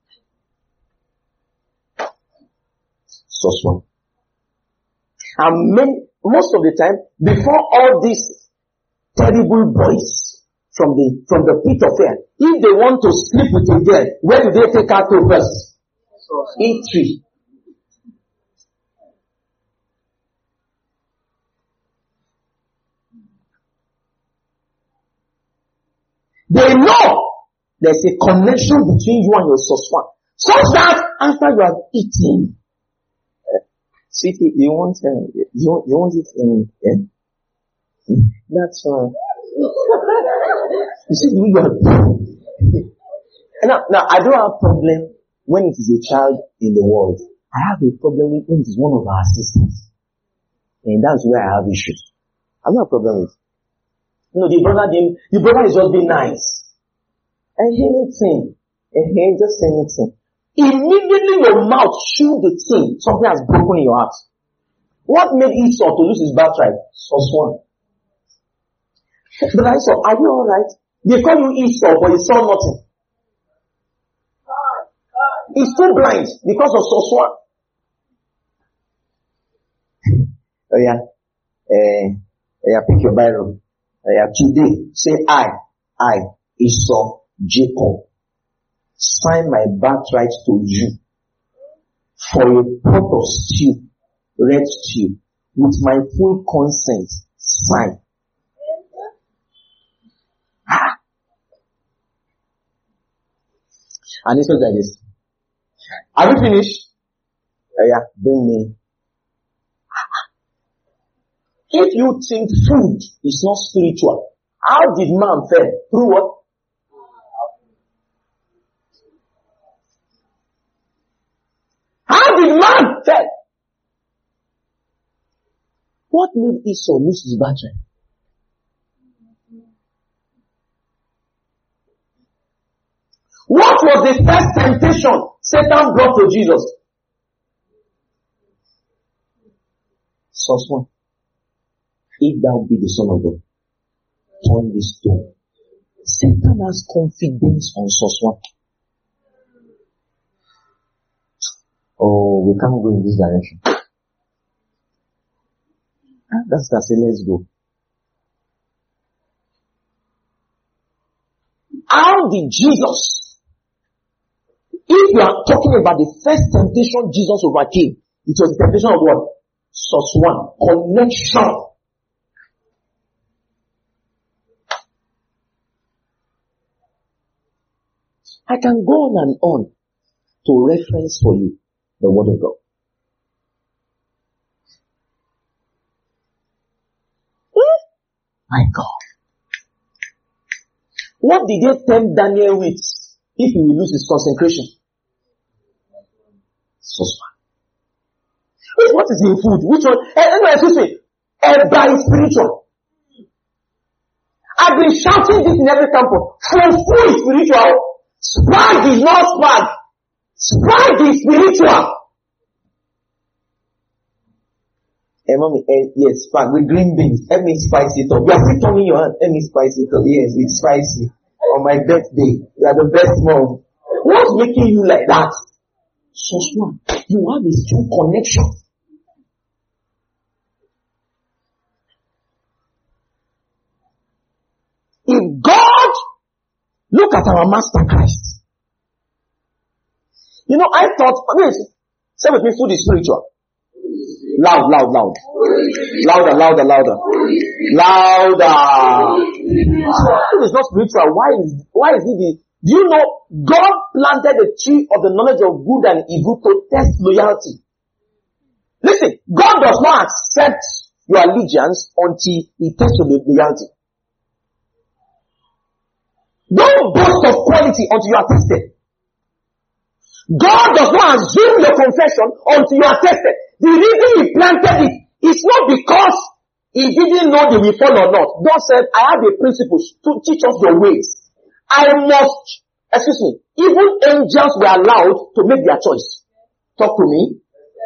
Speaker 2: Sauce one. And many, most of the time, before all these terrible boys from the, from the pit of hell, if they want to sleep with a girl, where do they take her to first? Eat tree. They know there's a connection between you and your source one. Such that after you have eaten, uh, sweetie, you want, uh, you want, you want it in, uh, that's fine. You see, you are, now, now, I don't have a problem when it is a child in the world. I have a problem when it is one of our sisters. And that's where I have issues. I don't have a problem with it. No, the brother didn't, the brother is just being nice. And anything, and just anything. Immediately your mouth chew the thing, something has broken in your heart. What made Esau to lose his birthright? Sauce one. But I saw, are you alright? They call you Esau, but he saw nothing. He's too blind because of sauce one. Oh yeah. Uh, yeah, pick your Bible. Uh, today, say I, I, Esau, Jacob, sign my birthright to you for a pot of stew, red stew, with my full consent, sign. Ah. And this was like this. Are you finished? Uh, yeah, bring me. If you think food is not spiritual, how did man fail? Through what? How did man fail? What made Esau lose his birthright? What was the first temptation Satan brought to Jesus? Source one. If thou be the Son of God, turn this stone. Satan has confidence on source one. Oh, we can't go in this direction. That's that's it, let's go. How did Jesus, if you are talking about the first temptation Jesus overcame, it was the temptation of what? Source one. Connection. I can go on and on to reference for you the Word of God. Hmm? My God. What did they tempt Daniel with if he will lose his consecration? Sauce one. What is in food? Which one? Eh, no, excuse me. Eba is spiritual. I've been shouting this in every campus. From food is spiritual. Spag is not spag. Spag is spiritual. Hey, mommy, eh, yes, spag with green beans. Let me spice it up. You are still turning your hand. Let me spice it up. Yes, it's spicy. On my birthday, you are the best mom. What's making you like that? So smart. You have a strong connection. If God, look at our Master Christ. You know, I thought, say with me, food is spiritual. Loud, loud, loud. Louder, louder, louder. Louder. Food is not spiritual. Why is, why is it the, do you know, God planted the tree of the knowledge of good and evil to test loyalty. Listen, God does not accept your allegiance until He tests your loyalty. Don't boast of quality until you are tested. God does not assume your confession until you are tested. The reason He planted it is not because He didn't know they will fall or not. God said, I have a principle to teach us your ways. I must, excuse me, even angels were allowed to make their choice. Talk to me.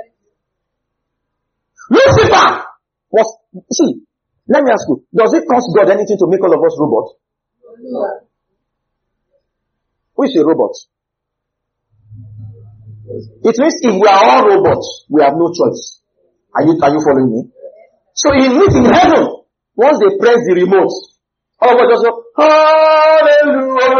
Speaker 2: Lucifer was, see, let me ask you, does it cost God anything to make all of us robots?
Speaker 4: No.
Speaker 2: Who is a robot? It means if we are all robots, we have no choice. Are you, are you following me? So it means in heaven, once they press the remote, all of us just go, hallelujah,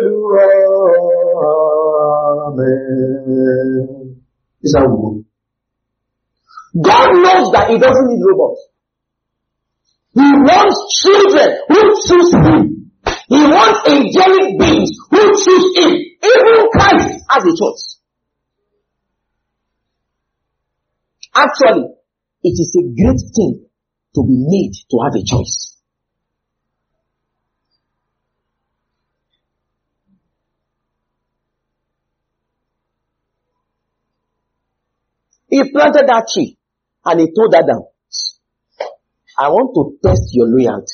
Speaker 2: hallelujah, amen. This is how we go. God knows that He doesn't need robots. He wants children who choose Him. He wants angelic beings who choose Him. Even Christ has a choice. Actually, it is a great thing to be made to have a choice. He planted that tree and he told Adam, I want to test your loyalty.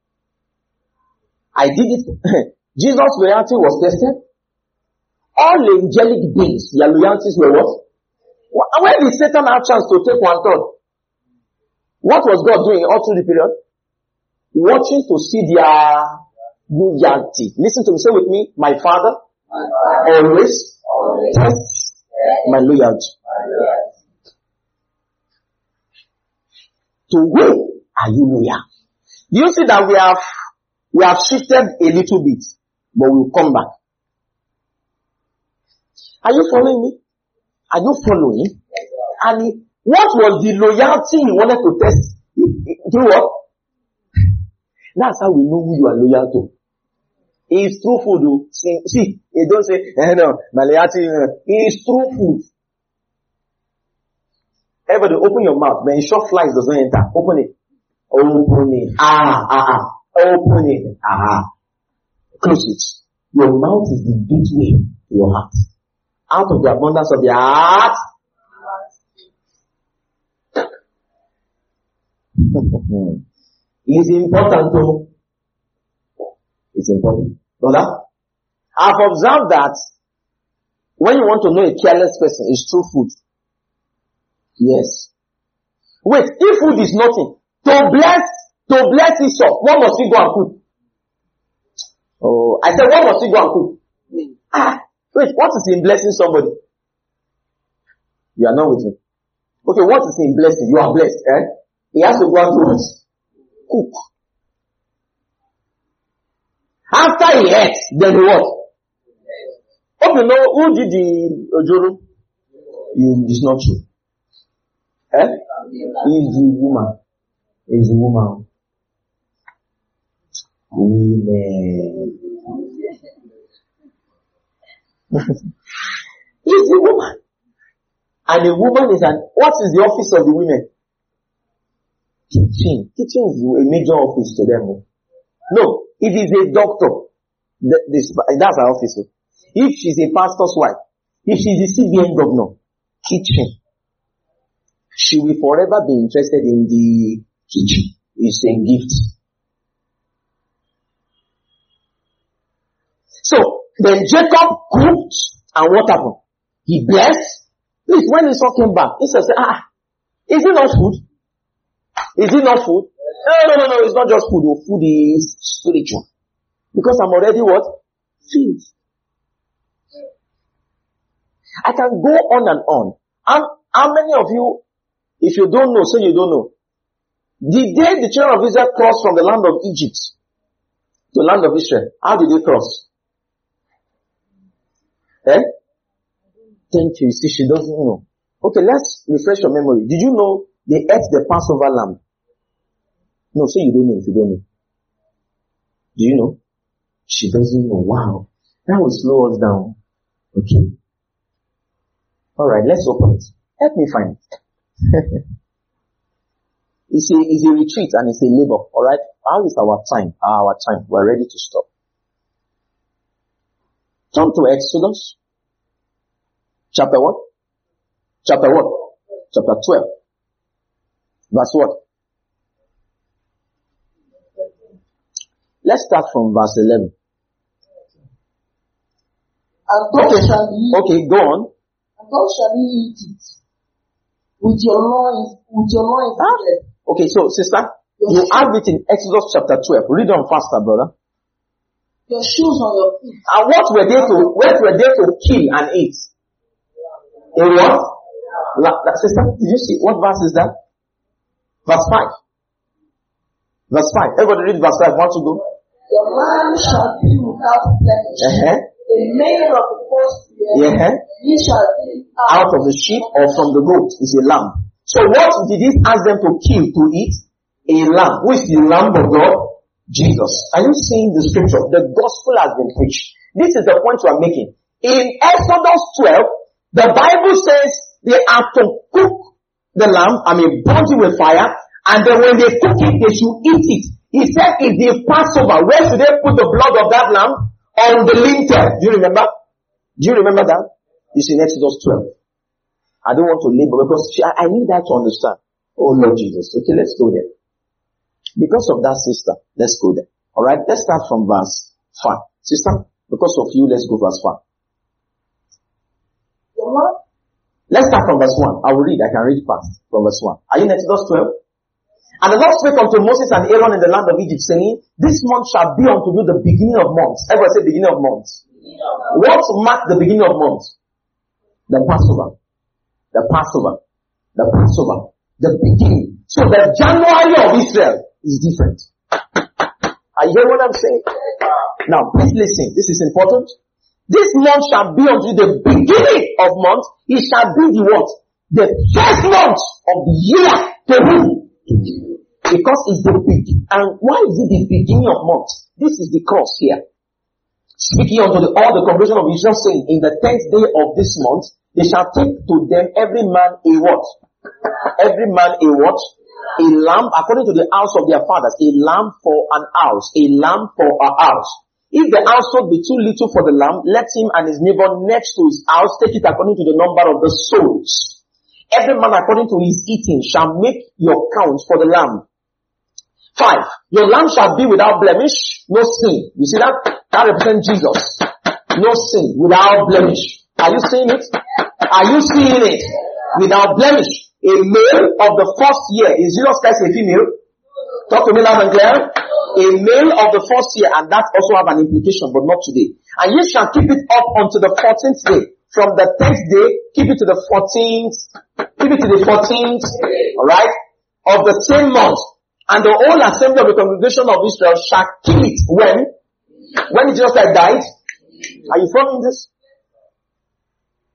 Speaker 2: I did it. Jesus' loyalty was tested. All angelic beings, their loyalties were what? When did Satan have a chance to take one third? What was God doing all through the period? Watching to see their loyalty. Listen to me, say with me, my Father, my Father always, always tests my loyalty. My loyalty. To whom are you loyal? Do you see that we have we have shifted a little bit, but we'll come back. Are you following me? Are you following? And what was the loyalty he wanted to test? Do what? That's how we know who you are loyal to. It's true food. Oh. See, see, you don't say, eh, no, my loyalty. Uh, it's true food. Everybody, open your mouth. When short flies doesn't enter, open it. Open it. Ah, ah, ah. Open it. Ah, ah. Close it. Your mouth is the gateway to your heart. Out of the abundance of your heart. It's important though. It's important. Brother, I've observed that when you want to know a careless person, it's true food. Yes. Wait, if food is nothing, to bless, to bless Esau, what must he go and cook? Oh, I said, what must he go and cook? Ah, wait, what is in blessing somebody? You are not with me. Okay, what is in blessing? You are blessed, eh? He has to go and do what? Cook. After he ate, then what? Hope you know who did the ojoro? You, it's not true. Eh? He's the woman. He's the woman. Women. He's the woman. And a woman is an, what is the office of the women? Kitchen. Kitchen is a major office to them. No. If he's a doctor, this, that's her office. If she's a pastor's wife, if she's a C B N governor, kitchen. She will forever be interested in the kitchen. It's a gift. So, then Jacob cooked, and what happened? He blessed. Please, when Esau came back, Esau said, ah, is it not food? Is it not food? No, no, no, no, it's not just food. Oh, food is spiritual. Because I'm already what? Filled. I can go on and on. How, how many of you, if you don't know, say you don't know. The day the children of Israel crossed from the land of Egypt to the land of Israel, how did they cross? Eh? Thank you. See, she doesn't know. Okay, let's refresh your memory. Did you know they ate the Passover lamb? No, say you don't know if you don't know. Do you know? She doesn't know. Wow. That will slow us down. Okay. Alright, let's open it. Help me find it. It's a, it's a retreat and it's a labor. Alright? How is our time? Our time. We're ready to stop. Turn to Exodus. Chapter what? Chapter what? Chapter twelve. Verse what? Let's start from verse eleven.
Speaker 3: And thou
Speaker 2: Okay.
Speaker 3: shalt eat,
Speaker 2: Okay, go on.
Speaker 3: and thou shalt eat it with your loins, with your loins
Speaker 2: Huh?
Speaker 3: bread.
Speaker 2: Okay, so sister, you have it in Exodus chapter twelve. Read on faster, brother.
Speaker 3: Your shoes on your feet.
Speaker 2: And what were they to, what were they to kill and eat? A what? La, la, sister, did you see? What verse is that? Verse five. Verse five. Everybody read verse five. Want to go?
Speaker 3: Your lamb shall be without blemish.
Speaker 2: Uh-huh.
Speaker 3: A male of the first year,
Speaker 2: Yeah.
Speaker 3: ye shall take out.
Speaker 2: Out of the sheep or from the goat is a lamb. So what did he ask them to kill, to eat? A lamb. Who is the lamb of God? Jesus. Are you seeing the scripture? The gospel has been preached. This is the point we are making. In Exodus twelve, the Bible says they are to cook the lamb, I mean burn it with fire, and then when they cook it, they should eat it. He said if they Passover, where should they put the blood of that lamb? On the lintel. Do you remember? Do you remember that? It's in Exodus twelve. I don't want to labor because I, I need that to understand. Oh Lord Jesus. Okay, let's go there. Because of that, sister, let's go there. Alright, let's start from verse five. Sister, because of you, let's go verse five.
Speaker 3: Your lamb.
Speaker 2: Let's start from verse one. I will read. I can read fast from verse one. Are you in Exodus twelve? And the Lord spake unto Moses and Aaron in the land of Egypt, saying, this month shall be unto you the beginning of months. Everybody say beginning of months. What marked the beginning of months? The Passover. The Passover. The Passover. The beginning. So the January of Israel is different. Are you hearing what I'm saying? Now, please listen. This is important. This month shall be unto you the beginning of months. It shall be the what? The first month of the year to whom? Because it's the beginning. And why is it the beginning of months? This is the cross here. Speaking unto the, all the congregation of Israel, saying, in the tenth day of this month, they shall take to them every man a what? Every man a what? A lamb according to the house of their fathers. A lamb for an house. A lamb for a house. If the household be too little for the lamb, let him and his neighbor next to his house take it according to the number of the souls. Every man according to his eating shall make your count for the lamb. Five, your lamb shall be without blemish, no sin. You see that? That represents Jesus. No sin, without blemish. Are you seeing it? Are you seeing it? Without blemish. A male of the first year. Is Jesus Christ a female? Talk to me loud and clear. A male of the first year, and that also have an implication, but not today. And you shall keep it up unto the fourteenth day. From the tenth day, keep it to the fourteenth, keep it to the fourteenth, alright, of the same month. And the whole assembly of the congregation of Israel shall kill it when? When Jesus Christ died? Are you following this?